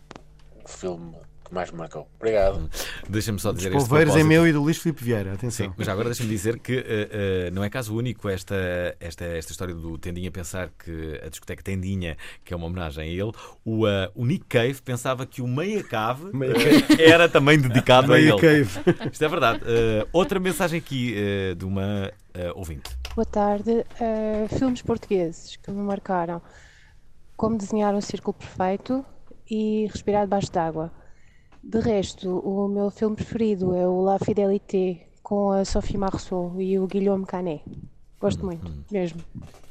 [SPEAKER 15] o filme que mais me marcou. Obrigado.
[SPEAKER 4] Deixa-me só dizer
[SPEAKER 5] isto. Os Palmeiras é meu e do Luís Filipe Vieira, atenção.
[SPEAKER 4] Sim, mas já agora deixa-me dizer que uh, uh, não é caso único esta, esta, esta história do Tendinha pensar que a discoteca Tendinha, que é uma homenagem a ele, o, uh, o Nick Cave pensava que o Meia Cave Meia Cave. era também dedicado a ele. Cave. Isto é verdade. Uh, outra mensagem aqui uh, de uma uh, ouvinte.
[SPEAKER 16] Boa tarde. Uh, filmes portugueses que me marcaram: Como Desenhar um Círculo Perfeito e Respirar Debaixo d'Água. De resto, o meu filme preferido é o La Fidélité, com a Sophie Marceau e o Guillaume Canet. Gosto muito, hum. mesmo.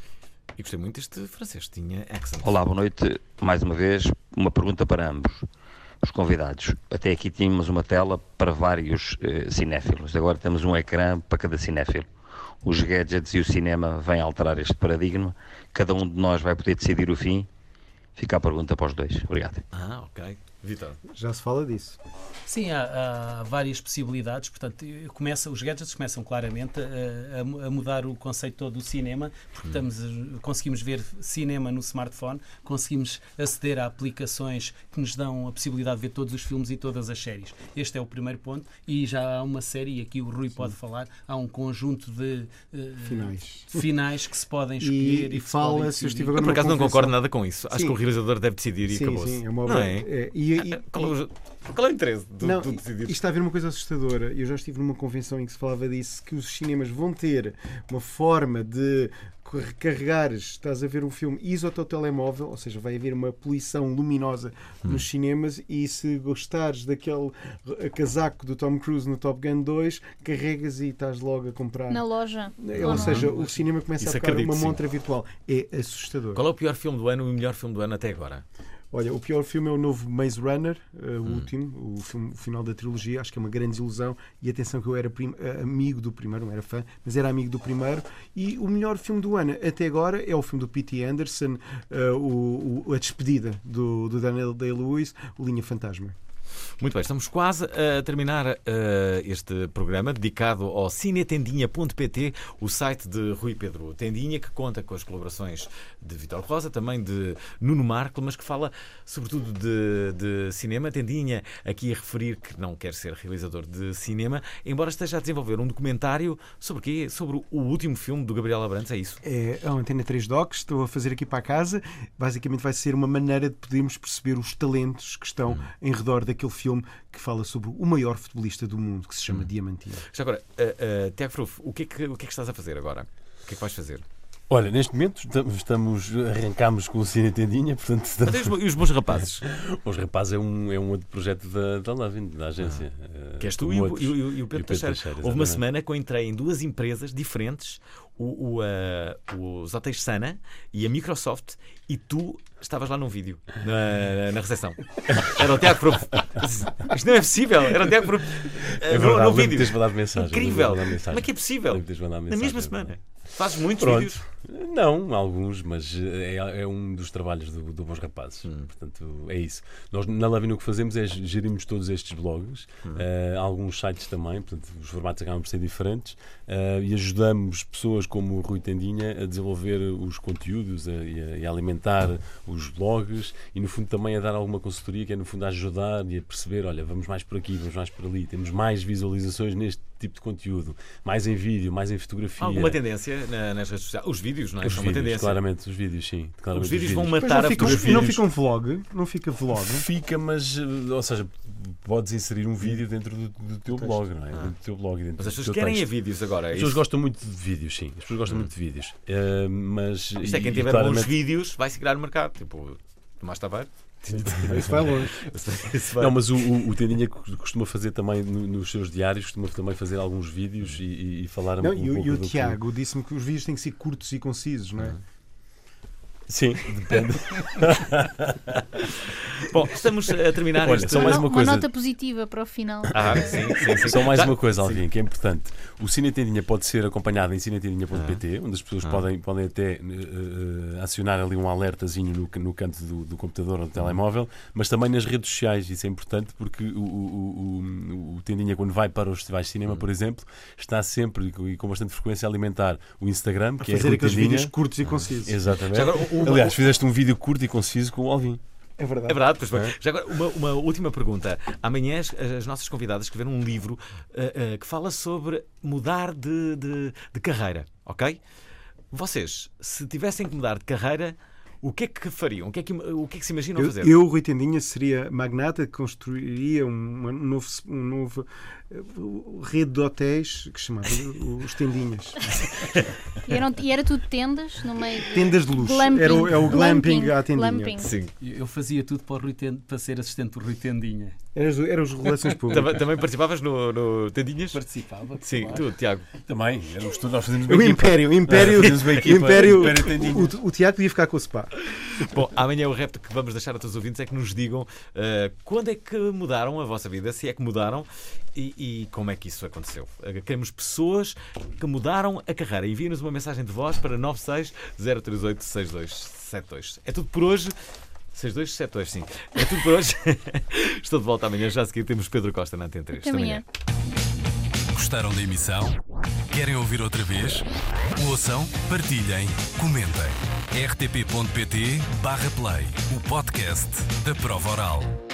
[SPEAKER 4] E gostei muito deste francês, tinha accent.
[SPEAKER 17] Olá, boa noite. Mais uma vez, uma pergunta para ambos os convidados. Até aqui tínhamos uma tela para vários uh, cinéfilos. Agora temos um ecrã para cada cinéfilo. Os gadgets e o cinema vêm alterar este paradigma. Cada um de nós vai poder decidir o fim. Fica a pergunta para os dois. Obrigado.
[SPEAKER 4] Ah, ok. Vitor.
[SPEAKER 5] Já se fala disso.
[SPEAKER 8] Sim, há, há várias possibilidades. Portanto, começa, os gadgets começam claramente a, a, a mudar o conceito todo do cinema, porque hum. estamos, conseguimos ver cinema no smartphone, conseguimos aceder a aplicações que nos dão a possibilidade de ver todos os filmes e todas as séries. Este é o primeiro ponto, e já há uma série, e aqui o Rui Sim. pode falar, há um conjunto de uh,
[SPEAKER 5] finais.
[SPEAKER 8] finais que se podem escolher.
[SPEAKER 5] E,
[SPEAKER 8] e
[SPEAKER 5] e fala, se eu estive agora
[SPEAKER 4] eu, por acaso
[SPEAKER 5] convenção.
[SPEAKER 4] não concordo nada com isso. Acho
[SPEAKER 5] sim.
[SPEAKER 4] que o realizador deve decidir e
[SPEAKER 5] sim,
[SPEAKER 4] acabou-se.
[SPEAKER 5] Sim, é uma obra.
[SPEAKER 4] É?
[SPEAKER 5] É, e, e,
[SPEAKER 4] qual, é o, qual é o interesse do,
[SPEAKER 5] não,
[SPEAKER 4] do decidir?
[SPEAKER 5] Isto está a haver uma coisa assustadora. Eu já estive numa convenção em que se falava disso, que os cinemas vão ter uma forma de recarregares, estás a ver um filme, iso ao teu telemóvel, ou seja, vai haver uma poluição luminosa hum. nos cinemas, e se gostares daquele casaco do Tom Cruise no Top Gun dois, carregas e estás logo a comprar.
[SPEAKER 6] Na loja.
[SPEAKER 5] Ou, ou seja, o cinema começa
[SPEAKER 4] Isso
[SPEAKER 5] a ficar uma
[SPEAKER 4] sim.
[SPEAKER 5] montra virtual. É assustador.
[SPEAKER 4] Qual é o pior filme do ano e o melhor filme do ano até agora?
[SPEAKER 5] Olha, o pior filme é o novo Maze Runner, uh, o
[SPEAKER 4] hum.
[SPEAKER 5] último, o, filme, o final da trilogia. Acho que é uma grande desilusão. E atenção que eu era prim, uh, amigo do primeiro, não era fã, mas era amigo do primeiro. E o melhor filme do ano até agora é o filme do P T Anderson, uh, o, o, a despedida do, do Daniel Day-Lewis, o Linha Fantasma.
[SPEAKER 4] Muito bem, estamos quase a terminar uh, este programa dedicado ao cinetendinha ponto pt, o site de Rui Pedro Tendinha, que conta com as colaborações de Vítor Rosa, também de Nuno Marco, mas que fala sobretudo de, de cinema. Tendinha aqui a referir que não quer ser realizador de cinema, embora esteja a desenvolver um documentário sobre o quê? Sobre o último filme do Gabriel Abrantes, é isso?
[SPEAKER 5] É a Antena três Docs, estou a fazer aqui para a casa. Basicamente vai ser uma maneira de podermos perceber os talentos que estão hum. em redor daquele filme que fala sobre o maior futebolista do mundo, que se chama hum. Diamantino.
[SPEAKER 4] Já agora, uh, uh, Tiago Frufo, o que, é que, o que é que estás a fazer agora? O que é que vais fazer?
[SPEAKER 1] Olha, neste momento estamos, arrancámos com o Cine Tendinha, portanto... Estamos...
[SPEAKER 4] E os Bons Rapazes?
[SPEAKER 1] Os Rapazes é um, é um outro projeto da, da Lovin, da agência.
[SPEAKER 4] Ah, que és tu e o, e, o, e o Pedro Teixeira. Houve uma semana que eu entrei em duas empresas diferentes, o, o, uh, os Hotéis Sana e a Microsoft, e tu estavas lá num vídeo, na, na recepção. Era o Tiago Frufo. Isto não é possível, era o Tiago Frufo.
[SPEAKER 1] É verdade, no vídeo. Teres mandado mensagem.
[SPEAKER 4] Incrível. Como é que é possível? Na mesma semana. Fazes muitos
[SPEAKER 1] Pronto.
[SPEAKER 4] vídeos?
[SPEAKER 1] Não, alguns, mas é, é um dos trabalhos do, do Bons Rapazes. Hum. Portanto, é isso. Nós na Lavina o que fazemos é gerirmos todos estes blogs, hum. uh, alguns sites também, portanto, os formatos acabam por ser diferentes, uh, e ajudamos pessoas como o Rui Tendinha a desenvolver os conteúdos a, e, a, e a alimentar os blogs e, no fundo, também a dar alguma consultoria, que é, no fundo, a ajudar e a perceber, olha, vamos mais por aqui, vamos mais por ali, temos mais visualizações neste tipo de conteúdo, mais em vídeo, mais em fotografia.
[SPEAKER 4] Há alguma tendência na, nas redes sociais? Os vídeos, não é?
[SPEAKER 1] Os
[SPEAKER 4] São
[SPEAKER 1] vídeos,
[SPEAKER 4] uma tendência.
[SPEAKER 1] Claramente, os vídeos, sim. Claramente
[SPEAKER 4] os vídeos
[SPEAKER 1] os
[SPEAKER 4] vão
[SPEAKER 1] vídeos.
[SPEAKER 4] matar a fotografia.
[SPEAKER 5] Não fica um vlog? Não fica vlog?
[SPEAKER 1] Fica, mas, ou seja, podes inserir um vídeo dentro do, do teu blog, não é?
[SPEAKER 4] Ah.
[SPEAKER 1] Dentro do teu blog. Dentro
[SPEAKER 4] mas as pessoas
[SPEAKER 1] do
[SPEAKER 4] querem
[SPEAKER 1] texto.
[SPEAKER 4] a vídeos agora. É
[SPEAKER 1] as pessoas
[SPEAKER 4] isso?
[SPEAKER 1] gostam muito de vídeos, sim. As pessoas gostam hum. muito de vídeos. Uh, mas,
[SPEAKER 4] Isto é quem
[SPEAKER 1] e,
[SPEAKER 4] tiver
[SPEAKER 1] claramente...
[SPEAKER 4] bons vídeos vai se criar no mercado. Tipo, Tomás Tavares.
[SPEAKER 5] Isso vai longe.
[SPEAKER 4] Isso vai.
[SPEAKER 1] Não, mas o, o, o Tendinha costuma fazer também no, nos seus diários, costuma também fazer alguns vídeos e, e, e falar
[SPEAKER 5] não,
[SPEAKER 1] um,
[SPEAKER 5] e,
[SPEAKER 1] um
[SPEAKER 5] pouco. E o
[SPEAKER 1] do
[SPEAKER 5] Tiago que... disse-me que os vídeos têm que ser curtos e concisos, não é? Uhum.
[SPEAKER 1] Sim, depende.
[SPEAKER 4] Bom, estamos a terminar.
[SPEAKER 1] Olha,
[SPEAKER 4] este...
[SPEAKER 1] só mais uma,
[SPEAKER 6] uma
[SPEAKER 1] coisa.
[SPEAKER 6] nota positiva para o final.
[SPEAKER 4] Ah, sim, sim, sim.
[SPEAKER 1] Só mais
[SPEAKER 4] Já...
[SPEAKER 1] uma coisa, Alvin, que é importante. O Cine Tendinha pode ser acompanhado em cinetendinha ponto pt, onde as pessoas ah. podem, podem até uh, acionar ali um alertazinho no, no canto do, do computador ou do telemóvel, mas também nas redes sociais. Isso é importante porque o, o, o, o Tendinha, quando vai para os festivais de cinema, hum. por exemplo, está sempre e com bastante frequência a alimentar o Instagram, que
[SPEAKER 5] a fazer
[SPEAKER 1] é
[SPEAKER 5] aqueles vídeos curtos e concisos.
[SPEAKER 1] Ah. Exatamente. Agora, uma... Aliás, fizeste um vídeo curto e conciso com o Alvin.
[SPEAKER 5] É verdade.
[SPEAKER 4] É verdade, pois é. Já agora, uma, uma última pergunta. Amanhã as, as nossas convidadas escreveram um livro uh, uh, que fala sobre mudar de, de, de carreira, ok? Vocês, se tivessem que mudar de carreira, o que é que fariam? O que é que, o que, é que se imaginam
[SPEAKER 5] eu,
[SPEAKER 4] fazer?
[SPEAKER 5] Eu, Rui Tendinha, seria magnata que construiria um, um novo, um novo uh, rede de hotéis que se chamava os Tendinhas.
[SPEAKER 6] E, eram, e era tudo tendas no meio de...
[SPEAKER 5] Tendas de luxo.
[SPEAKER 6] Glamping.
[SPEAKER 5] Era o, é o glamping,
[SPEAKER 6] glamping
[SPEAKER 5] à Tendinha.
[SPEAKER 6] Glamping.
[SPEAKER 4] Sim.
[SPEAKER 8] Eu fazia tudo para, o Rui Tend... para ser assistente do Rui Tendinha.
[SPEAKER 5] Eras, eras relações públicas.
[SPEAKER 4] Também, também participavas no, no Tendinhas?
[SPEAKER 8] Participava.
[SPEAKER 4] Sim,
[SPEAKER 8] claro.
[SPEAKER 4] tu, Tiago.
[SPEAKER 1] Também. Era o nós fazíamos uma
[SPEAKER 5] o
[SPEAKER 1] equipa.
[SPEAKER 5] Império. O Império.
[SPEAKER 1] É, uma equipa,
[SPEAKER 5] Império,
[SPEAKER 1] o, Império
[SPEAKER 5] o, o Tiago podia ficar com o Spa.
[SPEAKER 4] Bom, amanhã o repto que vamos deixar a todos os ouvintes é que nos digam uh, quando é que mudaram a vossa vida, se é que mudaram e, e como é que isso aconteceu. Uh, queremos pessoas que mudaram a carreira. Enviem-nos uma mensagem de voz para nove seis zero três oito seis dois sete dois. É tudo por hoje. seis dois sete dois, sim. É tudo por hoje. Estou de volta amanhã. Já a seguir temos Pedro Costa na Antena três.
[SPEAKER 6] Até amanhã.
[SPEAKER 2] Gostaram da emissão? Querem ouvir outra vez? Ouçam, partilhem, comentem. r t p ponto p t barra play, o podcast da Prova Oral.